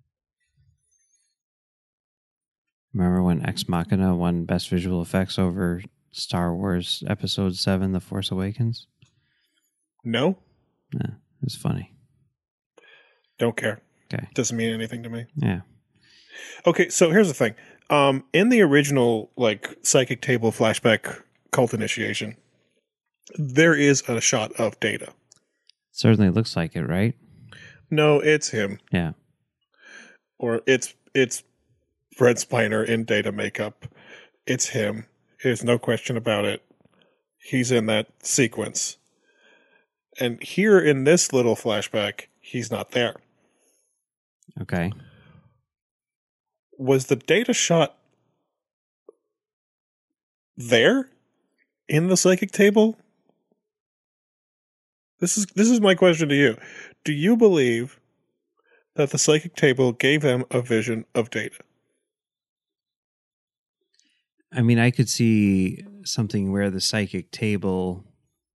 Speaker 1: Remember when Ex Machina won Best Visual Effects over Star Wars Episode seven, The Force Awakens?
Speaker 3: No,
Speaker 1: Yeah, it was funny.
Speaker 3: don't care.
Speaker 1: Okay.
Speaker 3: Doesn't mean anything to me.
Speaker 1: Yeah.
Speaker 3: Okay, so here's the thing. Um, in the original, like, psychic table flashback cult initiation, there is a shot of Data.
Speaker 1: Certainly looks like it, right?
Speaker 3: No, it's him,
Speaker 1: Yeah.
Speaker 3: or it's it's Brent Spiner in Data makeup. It's him. There's no question about it. He's in that sequence. And here in this little flashback, he's not there.
Speaker 1: Okay.
Speaker 3: Was the Data shot there in the psychic table? This is this is my question to you. Do you believe that the psychic table gave them a vision of Data?
Speaker 1: I mean, I could see something where the psychic table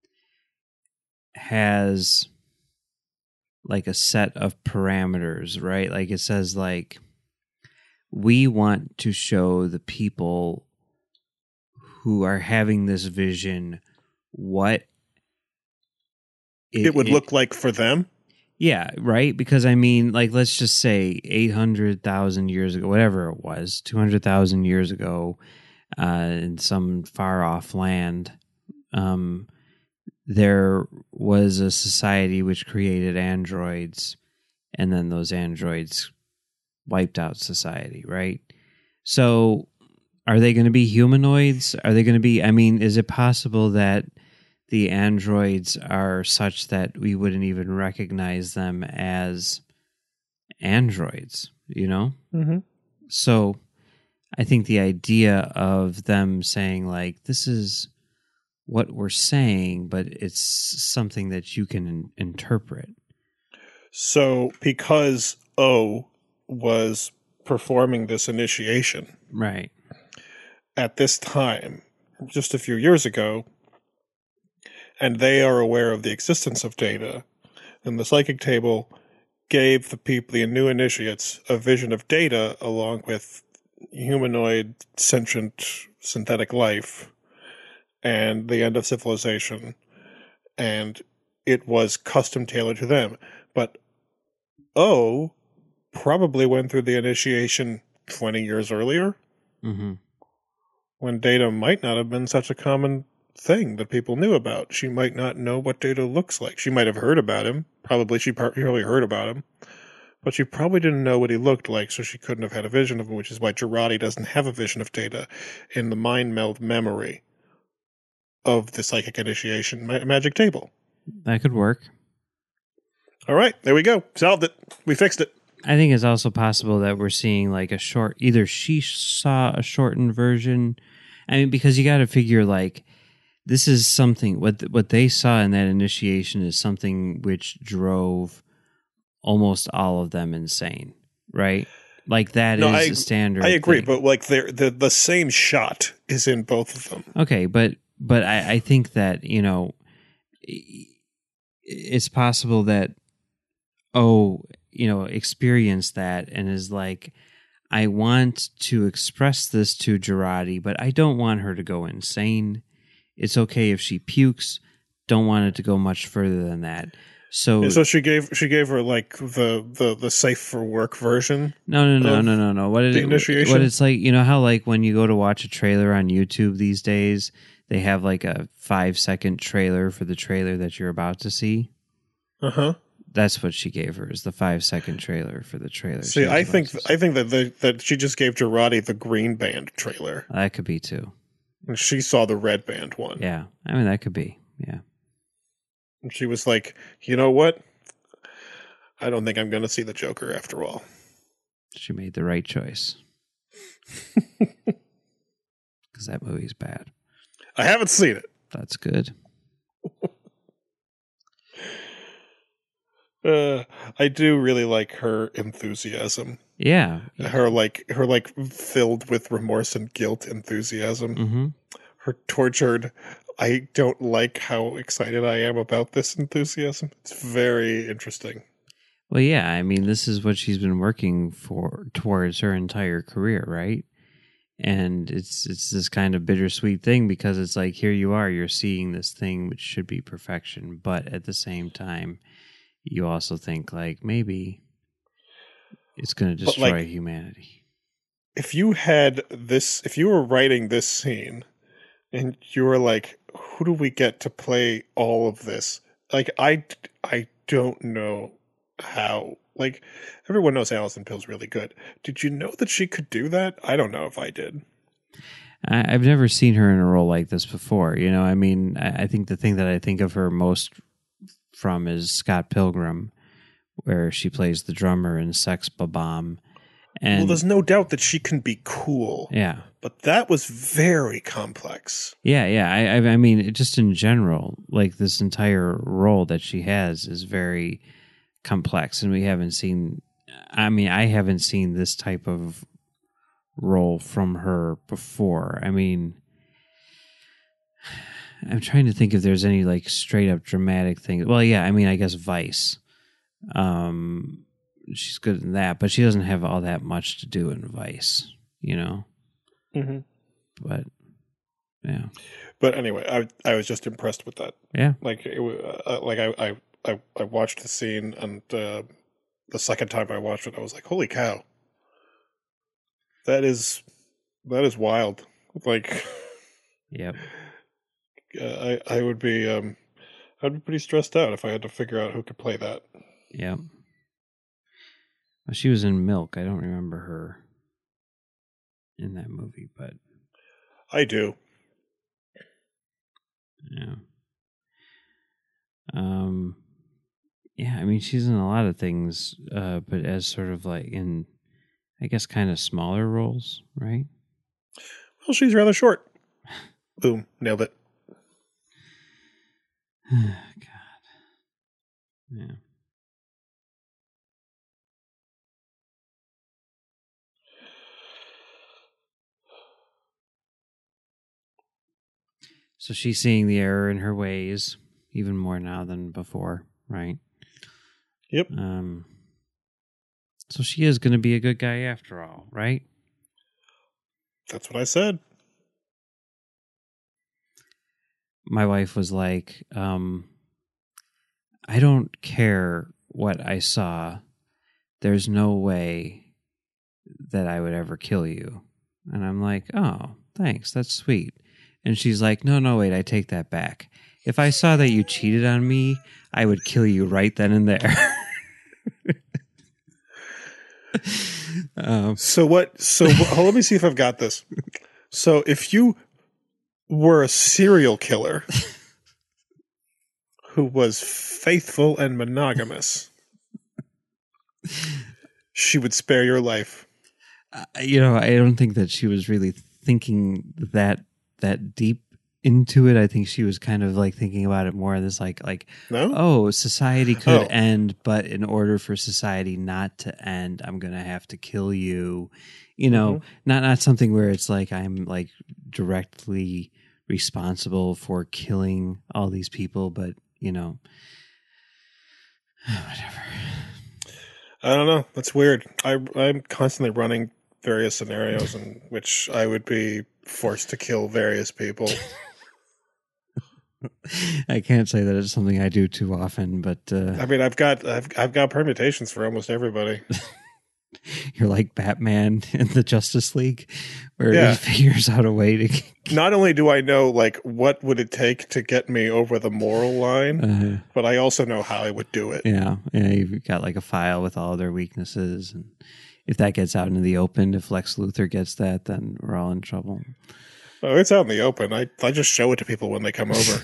Speaker 1: has like a set of parameters, right? Like it says like, we want to show the people who are having this vision what
Speaker 3: It, it would it, look like for them?
Speaker 1: Yeah, right? Because, I mean, like, let's just say eight hundred thousand years ago, whatever it was, two hundred thousand years ago, uh, in some far-off land, um, there was a society which created androids, and then those androids wiped out society, right? So are they going to be humanoids? Are they going to be, I mean, is it possible that the androids are such that we wouldn't even recognize them as androids, you know?
Speaker 3: Mm-hmm.
Speaker 1: So I think the idea of them saying, like, this is what we're saying, but it's something that you can in- interpret.
Speaker 3: So because O was performing this initiation
Speaker 1: Right.
Speaker 3: at this time, just a few years ago, and they are aware of the existence of Data, and the psychic table gave the people, the new initiates, a vision of Data along with humanoid, sentient, synthetic life and the end of civilization, and it was custom tailored to them. But O probably went through the initiation twenty years earlier,
Speaker 1: Mm-hmm.
Speaker 3: when Data might not have been such a common thing that people knew about. She might not know what Data looks like. She might have heard about him. Probably she probably heard about him. But she probably didn't know what he looked like, so she couldn't have had a vision of him, which is why Girardi doesn't have a vision of Data in the mind meld memory of the psychic initiation ma- magic table.
Speaker 1: That could work.
Speaker 3: All right, there we go. Solved it. We fixed it.
Speaker 1: I think it's also possible that we're seeing like a short, either she saw a shortened version. I mean, because you got to figure like this is something, what, what they saw in that initiation is something which drove almost all of them insane, right? Like that
Speaker 3: No,
Speaker 1: is
Speaker 3: I,
Speaker 1: a standard.
Speaker 3: I agree,
Speaker 1: thing.
Speaker 3: but like the the same shot is in both of them.
Speaker 1: Okay, but but I, I think that, you know, it's possible that, oh, you know, experienced that and is like, I want to express this to Girardi, but I don't want her to go insane. It's okay if she pukes. Don't want it to go much further than that. So,
Speaker 3: And so she gave she gave her like the, the, the safe for work version.
Speaker 1: no, no, no,
Speaker 3: of
Speaker 1: no, no, no. What it,
Speaker 3: the initiation?
Speaker 1: what it's like, you know how like when you go to watch a trailer on YouTube these days, they have like a five second trailer for the trailer that you're about to see.
Speaker 3: Uh huh.
Speaker 1: That's what she gave her, is the five second trailer for the trailer.
Speaker 3: See, I think I think that the, that she just gave Girardi the green band trailer,
Speaker 1: that could be too.
Speaker 3: and she saw the red band one.
Speaker 1: Yeah, I mean that could be. Yeah.
Speaker 3: And she was like, you know what? I don't think I'm going to see the Joker after all.
Speaker 1: She made the right choice. Because that movie's bad.
Speaker 3: I haven't seen it.
Speaker 1: That's good.
Speaker 3: Uh, I do really like her enthusiasm.
Speaker 1: Yeah.
Speaker 3: Her like her like filled with remorse and guilt enthusiasm.
Speaker 1: Mm-hmm.
Speaker 3: Her tortured, I don't like how excited I am about this enthusiasm. It's very interesting.
Speaker 1: Well, yeah. I mean, this is what she's been working for towards her entire career, right? And it's it's this kind of bittersweet thing because it's like, here you are, you're seeing this thing which should be perfection, but at the same time, you also think like maybe it's going to destroy
Speaker 3: like,
Speaker 1: humanity.
Speaker 3: If you had this, if you were writing this scene and you were like, who do we get to play all of this? Like, I, I don't know how. Like, everyone knows Alison Pill's really good. Did you know that she could do that? I don't know if I did.
Speaker 1: I, I've never seen her in a role like this before. You know, I mean, I, I think the thing that I think of her most from is Scott Pilgrim, where she plays the drummer in Sex Bomb. And
Speaker 3: well, there's no doubt that she can be cool.
Speaker 1: Yeah.
Speaker 3: But that was very complex.
Speaker 1: Yeah, yeah. I, I, I mean, just in general, like this entire role that she has is very complex, and we haven't seen. I mean, I haven't seen this type of role from her before. I mean, I'm trying to think if there's any like straight up dramatic thing. Well, yeah, I mean, I guess Vice. Um, she's good in that, but she doesn't have all that much to do in Vice, you know.
Speaker 3: Mm-hmm.
Speaker 1: But yeah.
Speaker 3: But anyway, I I was just impressed with that.
Speaker 1: Yeah.
Speaker 3: Like it, uh, like I, I I I watched the scene, and uh, the second time I watched it, I was like, "Holy cow! That is that is wild!" Like,
Speaker 1: yep.
Speaker 3: Uh, I I would be um I'd be pretty stressed out if I had to figure out who could play that.
Speaker 1: Yep. She was in Milk. I don't remember her in that movie, but
Speaker 3: I do.
Speaker 1: yeah. Um, yeah, I mean, she's in a lot of things, uh, but as sort of like in, I guess, kind of smaller roles, right?
Speaker 3: Well, she's rather short. Boom, nailed it.
Speaker 1: God. Yeah. So she's seeing the error in her ways even more now than before, right?
Speaker 3: Yep.
Speaker 1: Um. So she is going to be a good guy after all, right?
Speaker 3: That's what I said.
Speaker 1: My wife was like, um, I don't care what I saw. There's no way that I would ever kill you. And I'm like, oh, thanks. That's sweet. And she's like, no, no, wait, I take that back. If I saw that you cheated on me, I would kill you right then and there. um,
Speaker 3: So what? So well, let me see if I've got this. So if you were a serial killer who was faithful and monogamous, she would spare your life.
Speaker 1: Uh, you know, I don't think that she was really thinking that that deep into it. I think she was kind of like thinking about it more as like like
Speaker 3: No?
Speaker 1: oh, society could
Speaker 3: Oh.
Speaker 1: end, but in order for society not to end, I'm gonna have to kill you. You know,
Speaker 3: Mhm.
Speaker 1: not not something where it's like I'm like directly responsible for killing all these people, but you know, whatever.
Speaker 3: I don't know. That's weird. I, I'm constantly running various scenarios in which I would be forced to kill various people.
Speaker 1: I can't say that it's something I do too often, but uh,
Speaker 3: I mean, I've got I've I've got permutations for almost everybody.
Speaker 1: you're like Batman in the Justice League, where
Speaker 3: Yeah.
Speaker 1: he figures out a way to.
Speaker 3: Not only do I know like what would it take to get me over the moral line,
Speaker 1: Uh,
Speaker 3: but I also know how I would do it.
Speaker 1: yeah, yeah, you've got like a file with all their weaknesses, and if that gets out into the open, if Lex Luthor gets that, then we're all in trouble.
Speaker 3: Oh, it's out in the open. I I just show it to people when they come over.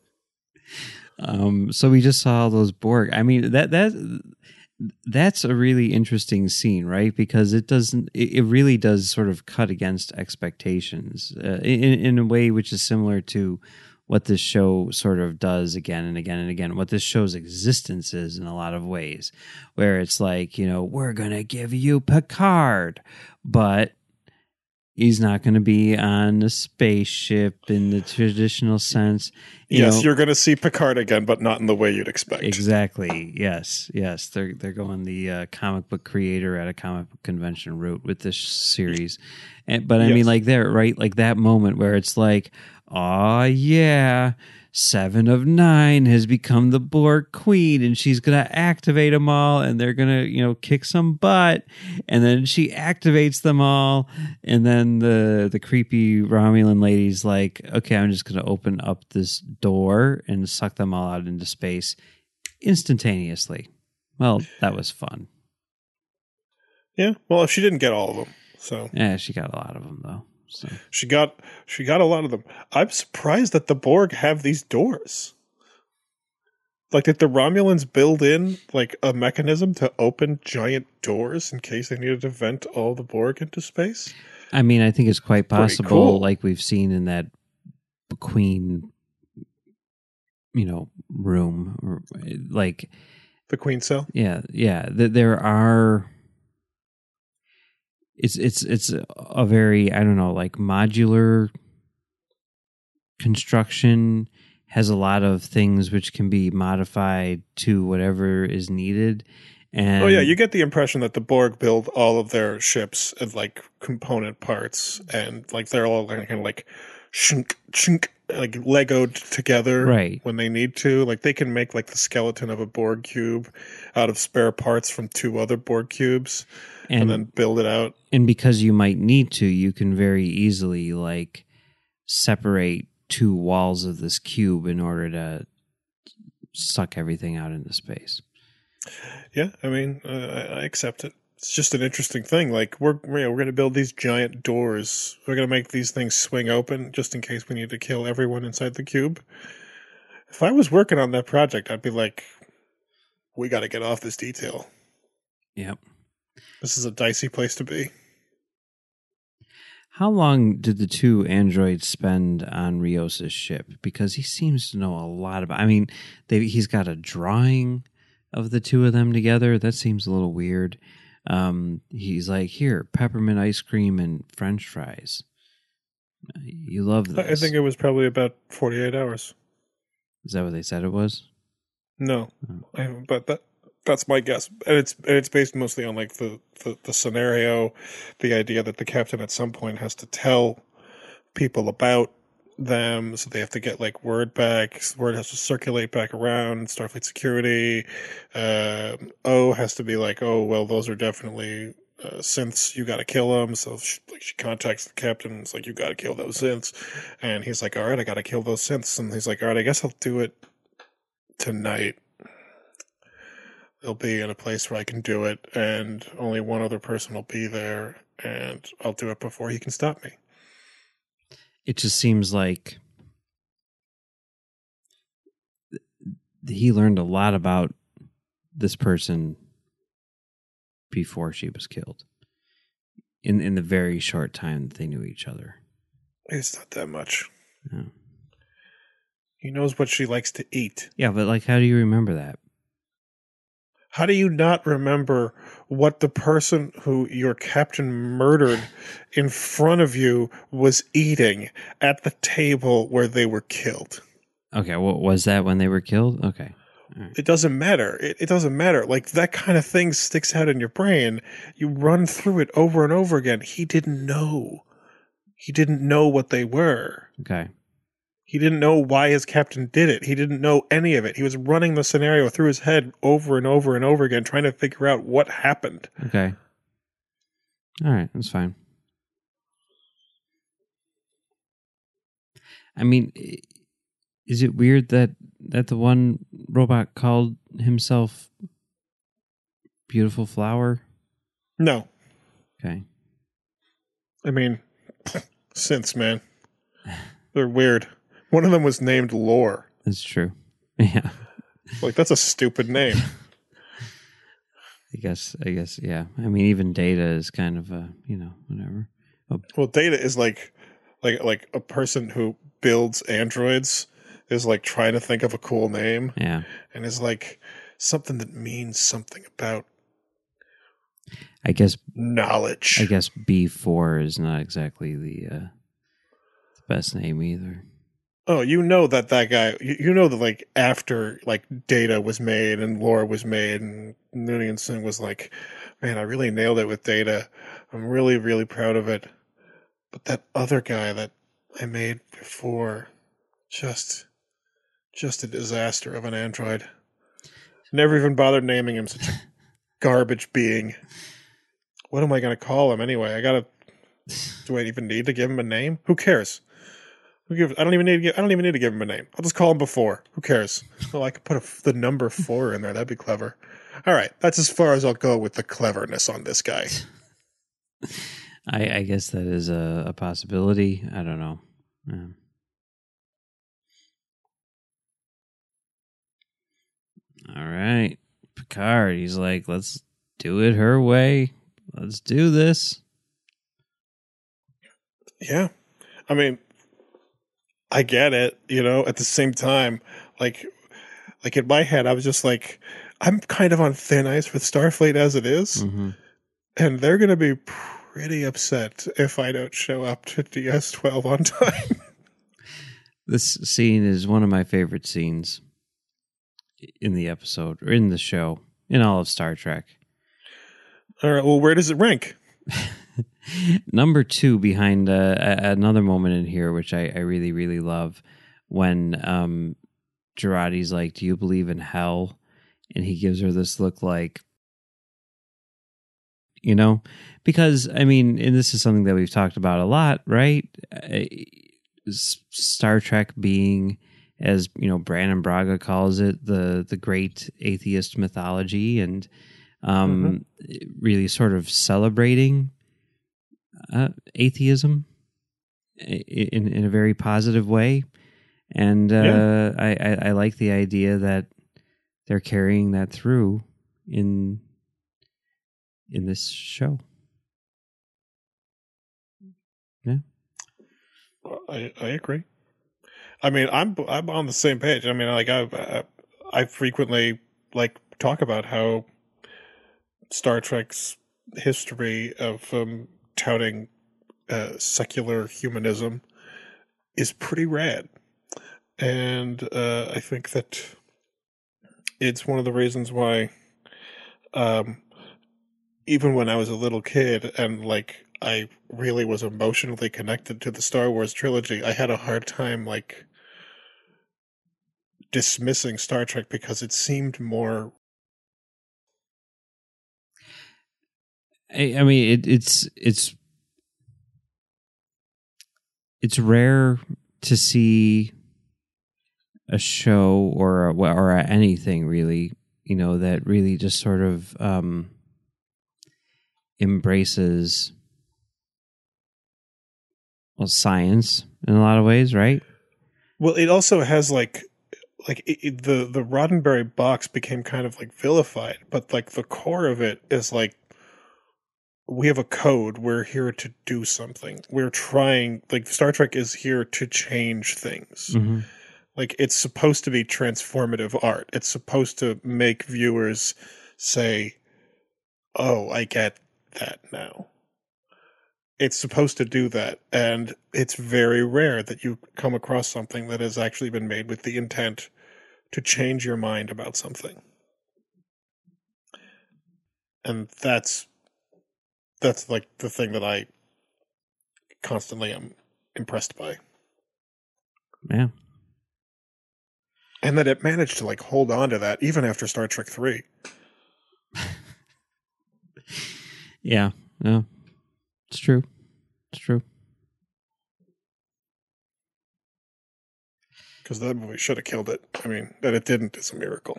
Speaker 1: Um, so we just saw those Borg. I mean, that that that's a really interesting scene, right? Because it doesn't, it, it really does sort of cut against expectations uh, in in a way which is similar to what this show sort of does again and again and again. What this show's existence is in a lot of ways, where it's like, you know, we're gonna give you Picard, but he's not going to be on a spaceship in the traditional sense. You
Speaker 3: yes,
Speaker 1: know,
Speaker 3: you're going to see Picard again, but not in the way you'd expect.
Speaker 1: exactly. Yes, yes. They're they're going the uh, comic book creator at a comic book convention route with this series, and but I
Speaker 3: Yes.
Speaker 1: mean, like there, right? Like that moment where it's like, oh yeah, Seven of Nine has become the Borg Queen, and she's gonna activate them all, and they're gonna, you know, kick some butt, and then she activates them all, and then the the creepy Romulan lady's like, okay, I'm just gonna open up this door and suck them all out into space instantaneously. Well, that was fun.
Speaker 3: Yeah. Well, she didn't get all of them, so
Speaker 1: Yeah, she got a lot of them though. So
Speaker 3: she got she got a lot of them. I'm surprised that the Borg have these doors. Like, did the Romulans build in like a mechanism to open giant doors in case they needed to vent all the Borg into space?
Speaker 1: I mean, I think it's quite
Speaker 3: Pretty
Speaker 1: possible,
Speaker 3: cool.
Speaker 1: like we've seen in that Queen, you know, room, or, like,
Speaker 3: The Queen Cell?
Speaker 1: yeah, yeah. Th- there are. It's it's it's a very, I don't know, like modular construction, has a lot of things which can be modified to whatever is needed. And
Speaker 3: Oh yeah, you get the impression that the Borg build all of their ships as like component parts, and like they're all kind of like shink shink like Legoed together,
Speaker 1: Right.
Speaker 3: when they need to. Like they can make like the skeleton of a Borg cube out of spare parts from two other Borg cubes, and,
Speaker 1: and
Speaker 3: then build it out.
Speaker 1: and because you might need to, you can very easily like separate two walls of this cube in order to suck everything out into space.
Speaker 3: Yeah, I mean, uh, I I accept it. it's just an interesting thing. Like we're you know, we're going to build these giant doors. We're going to make these things swing open just in case we need to kill everyone inside the cube. If I was working on that project, I'd be like, we got to get off this detail.
Speaker 1: Yep.
Speaker 3: This is a dicey place to be.
Speaker 1: How long did the two androids spend on Rios' ship? Because he seems to know a lot about. I mean, they, he's got a drawing of the two of them together. That seems a little weird. Um, he's like, here, peppermint ice cream and French fries. You love this.
Speaker 3: I think it was probably about forty-eight hours.
Speaker 1: Is that what they said it was?
Speaker 3: No,
Speaker 1: Oh.
Speaker 3: I, but that that's my guess, and it's and it's based mostly on like the, the the scenario, the idea that the captain at some point has to tell people about them, so they have to get like word back. Word has to circulate back around Starfleet security. Uh, O has to be like, oh well, those are definitely uh, synths. You got to kill them. So she, like, she contacts the captain. It's like, you got to kill those synths, and he's like, all right, I got to kill those synths. And he's like, all right, I guess I'll do it tonight. They'll be in a place where I can do it, and only one other person will be there, and I'll do it before he can stop me.
Speaker 1: It just seems like he learned a lot about this person before she was killed. In in the very short time that they knew each other.
Speaker 3: It's not that much.
Speaker 1: No.
Speaker 3: He knows what she likes to eat.
Speaker 1: Yeah, but like, how do you remember that?
Speaker 3: How do you not remember what the person who your captain murdered in front of you was eating at the table where they were killed?
Speaker 1: Okay, what was that when they were killed? Okay. All right.
Speaker 3: It doesn't matter. It, it doesn't matter. Like, that kind of thing sticks out in your brain. You run through it over and over again. He didn't know. He didn't know what they were.
Speaker 1: Okay.
Speaker 3: He didn't know why his captain did it. He didn't know any of it. He was running the scenario through his head over and over and over again, trying to figure out what happened.
Speaker 1: Okay. All right, that's fine. I mean, is it weird that, that the one robot called himself Beautiful Flower?
Speaker 3: No.
Speaker 1: Okay.
Speaker 3: I mean, synths, man. They're weird. One of them was named Lore.
Speaker 1: That's true. Yeah.
Speaker 3: Like, that's a stupid name.
Speaker 1: I guess, I guess, yeah. I mean, even Data is kind of a, you know, whatever. Oh.
Speaker 3: Well, Data is like, like, like a person who builds androids is like trying to think of a cool name.
Speaker 1: Yeah.
Speaker 3: And is like something that means something about
Speaker 1: I guess
Speaker 3: knowledge.
Speaker 1: I guess B four is not exactly the, uh, the best name either.
Speaker 3: Oh, you know that that guy, you, you know that like after like Data was made and Lore was made and Noonien Singh was like, man, I really nailed it with Data. I'm really, really proud of it. But that other guy that I made before, just, just a disaster of an android. Never even bothered naming him, such a garbage being. What am I going to call him anyway? I gotta, do I even need to give him a name? Who cares? Who gives, I don't even need to give, I don't even need to give him a name. I'll just call him before. Who cares? Well, I could put a, the number four in there. That'd be clever. All right. That's as far as I'll go with the cleverness on this guy.
Speaker 1: I, I guess that is a, a possibility. I don't know. Yeah. All right. Picard, he's like, let's do it her way. Let's do this.
Speaker 3: Yeah. I mean, I get it, you know, at the same time, like, like in my head, I was just like, I'm kind of on thin ice with Starfleet as it is,
Speaker 1: Mm-hmm.
Speaker 3: and they're going to be pretty upset if I don't show up to D S twelve on time.
Speaker 1: This scene is one of my favorite scenes in the episode, or in the show, in all of Star Trek.
Speaker 3: All right, well, where does it rank?
Speaker 1: Number two, behind uh, a- another moment in here, which I, I really, really love, when um, Girardi's like, do you believe in hell? And he gives her this look like, you know, because, I mean, and this is something that we've talked about a lot, right? Uh, Star Trek being, as, you know, Brandon Braga calls it, the, the great atheist mythology. And um, mm-hmm. really sort of celebrating uh, atheism in in a very positive way, and uh, yeah. I, I I like the idea that they're carrying that through in in this show. Yeah,
Speaker 3: I I agree. I mean, I'm I'm on the same page. I mean, like I I, I frequently like talk about how Star Trek's history of um, touting uh, secular humanism is pretty rad, and uh, I think that it's one of the reasons why, um, even when I was a little kid and like I really was emotionally connected to the Star Wars trilogy, I had a hard time like dismissing Star Trek because it seemed more.
Speaker 1: I, I mean, it, it's it's it's rare to see a show or a, or a anything really, you know, that really just sort of um, embraces well science in a lot of ways, right?
Speaker 3: Well, it also has like. Like it, it, the the Roddenberry box became kind of like vilified, but like the core of it is like we have a code. We're here to do something. We're trying. Like Star Trek is here to change things.
Speaker 1: Mm-hmm.
Speaker 3: Like it's supposed to be transformative art. It's supposed to make viewers say, "Oh, I get that now." It's supposed to do that, and it's very rare that you come across something that has actually been made with the intent to change your mind about something. And that's that's like the thing that I constantly am impressed by.
Speaker 1: Yeah.
Speaker 3: And that it managed to like hold on to that even after Star Trek three.
Speaker 1: Yeah, no. It's true. It's true.
Speaker 3: Because that movie should have killed it. I mean, that it didn't is a miracle.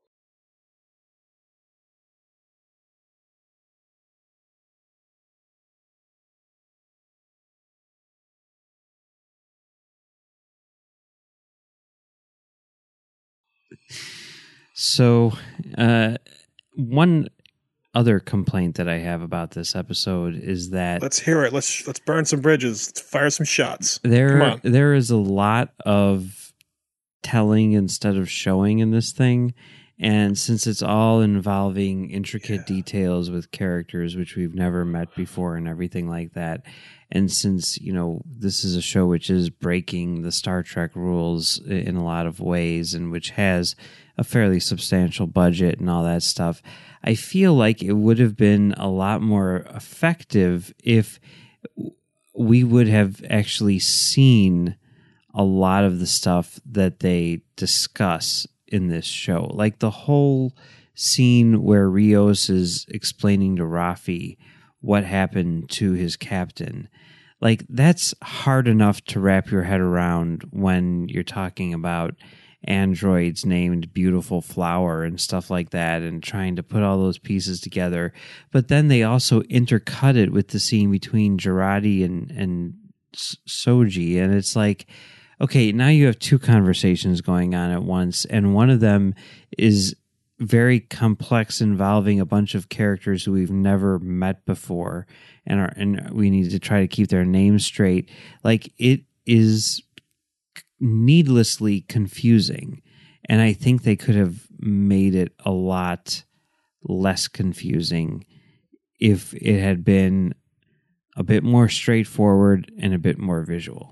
Speaker 1: So, uh, one other complaint that I have about this episode is that
Speaker 3: let's hear it. Let's let's burn some bridges. Let's fire some shots.
Speaker 1: There,
Speaker 3: Come on.
Speaker 1: There is a lot of telling instead of showing in this thing, and since it's all involving intricate yeah. details with characters which we've never met before and everything like that, and since you know this is a show which is breaking the Star Trek rules in a lot of ways and which has a fairly substantial budget and all that stuff, I feel like it would have been a lot more effective if we would have actually seen a lot of the stuff that they discuss in this show. Like the whole scene where Rios is explaining to Raffi what happened to his captain. Like that's hard enough to wrap your head around when you're talking about androids named Beautiful Flower and stuff like that and trying to put all those pieces together. But then they also intercut it with the scene between Jurati and, and Soji. And it's like, okay, now you have two conversations going on at once. And one of them is very complex, involving a bunch of characters who we've never met before. And, are, and we need to try to keep their names straight. Like it is needlessly confusing, and I think they could have made it a lot less confusing if it had been a bit more straightforward and a bit more visual.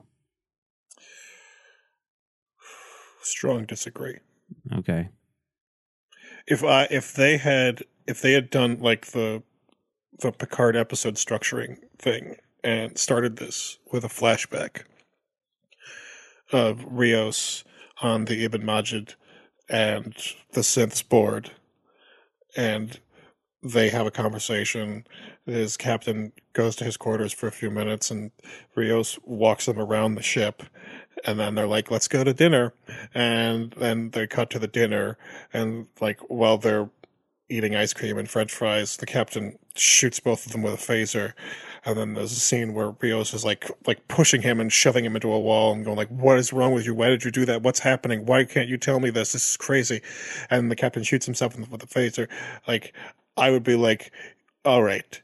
Speaker 3: Strong disagree.
Speaker 1: Okay.
Speaker 3: If I if they had if they had done like the the Picard episode structuring thing and started this with a flashback of Rios on the Ibn Majid and the synths board, and they have a conversation. His captain goes to his quarters for a few minutes, and Rios walks them around the ship, and then they're like, let's go to dinner, and then they cut to the dinner, and like while they're eating ice cream and French fries. The captain shoots both of them with a phaser, and then there's a scene where Rios is like like pushing him and shoving him into a wall and going like, "What is wrong with you? Why did you do that? What's happening? Why can't you tell me this? This is crazy." And the captain shoots himself with a phaser. Like, I would be like, "All right,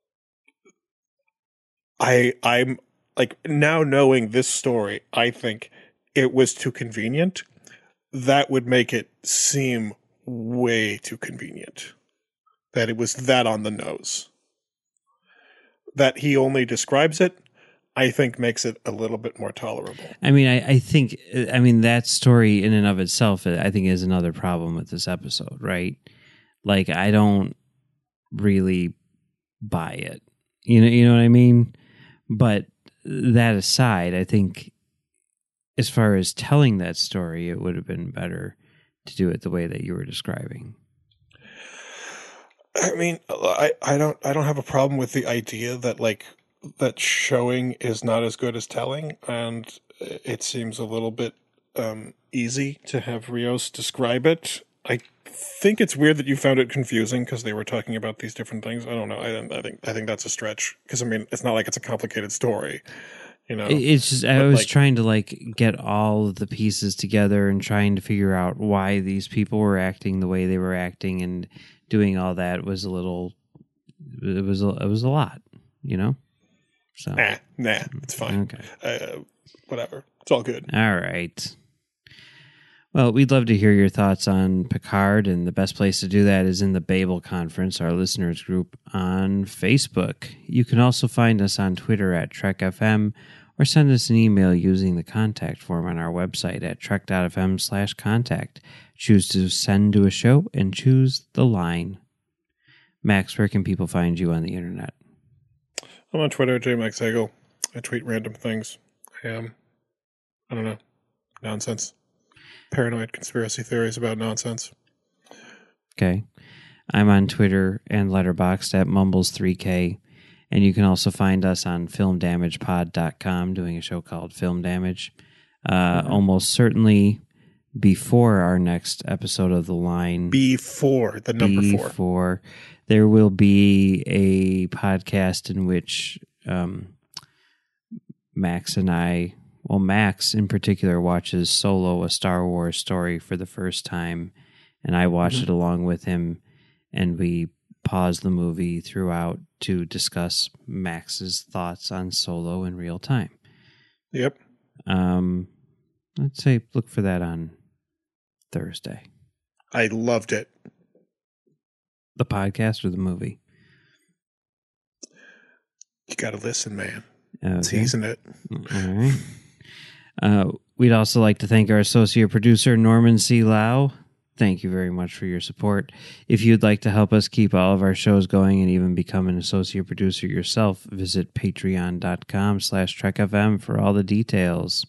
Speaker 3: I I'm like now knowing this story, I think it was too convenient. That would make it seem way too convenient. That it was that on the nose. That he only describes it, I think makes it a little bit more tolerable."
Speaker 1: I mean, I, I think, I mean, that story in and of itself, I think is another problem with this episode, right? Like, I don't really buy it. You know, you know what I mean? But that aside, I think as far as telling that story, it would have been better to do it the way that you were describing.
Speaker 3: I mean, I, I don't I don't have a problem with the idea that like that showing is not as good as telling, and it seems a little bit um, easy to have Rios describe it. I think it's weird that you found it confusing because they were talking about these different things. I don't know. I, I think I think that's a stretch because I mean it's not like it's a complicated story. You know,
Speaker 1: it's just I
Speaker 3: but
Speaker 1: was
Speaker 3: like,
Speaker 1: trying to like get all of the pieces together and trying to figure out why these people were acting the way they were acting, and doing all that was a little. It was a, it was a lot, you know. So
Speaker 3: nah, nah, it's fine.
Speaker 1: Okay,
Speaker 3: uh, whatever. It's all good.
Speaker 1: All right. Well, we'd love to hear your thoughts on Picard, and the best place to do that is in the Babel Conference, our listeners group on Facebook. You can also find us on Twitter at Trek F M, or send us an email using the contact form on our website at trek.fm slash contact. Choose to send to a show and choose the line. Max, where can people find you on the internet?
Speaker 3: I'm on Twitter, J Max Hagel. I tweet random things. I am, I don't know, nonsense. Paranoid conspiracy theories about nonsense.
Speaker 1: Okay. I'm on Twitter and Letterboxd at Mumbles three K. And you can also find us on film damage pod dot com doing a show called Film Damage. Uh, mm-hmm. Almost certainly before our next episode of The Line.
Speaker 3: Before, the number
Speaker 1: before,
Speaker 3: four.
Speaker 1: There will be a podcast in which um, Max and I... Well, Max, in particular, watches Solo, a Star Wars story, for the first time, and I watched mm-hmm. it along with him, and we paused the movie throughout to discuss Max's thoughts on Solo in real time.
Speaker 3: Yep.
Speaker 1: Um, let's say look for that on Thursday.
Speaker 3: I loved it.
Speaker 1: The podcast or the movie?
Speaker 3: You got to listen, man.
Speaker 1: Okay.
Speaker 3: Teasing it.
Speaker 1: All right. Uh, we'd also like to thank our associate producer, Norman C. Lau. Thank you very much for your support. If you'd like to help us keep all of our shows going and even become an associate producer yourself, visit patreon.com slash trekfm for all the details.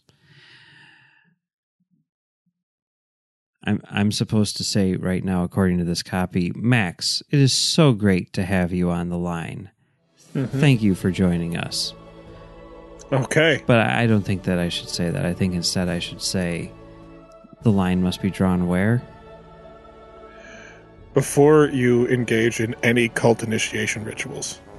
Speaker 1: I'm I'm supposed to say right now, according to this copy, Max, it is so great to have you on the line. Mm-hmm. Thank you for joining us.
Speaker 3: Okay.
Speaker 1: But I don't think that I should say that. I think instead I should say the line must be drawn where?
Speaker 3: Before you engage in any cult initiation rituals.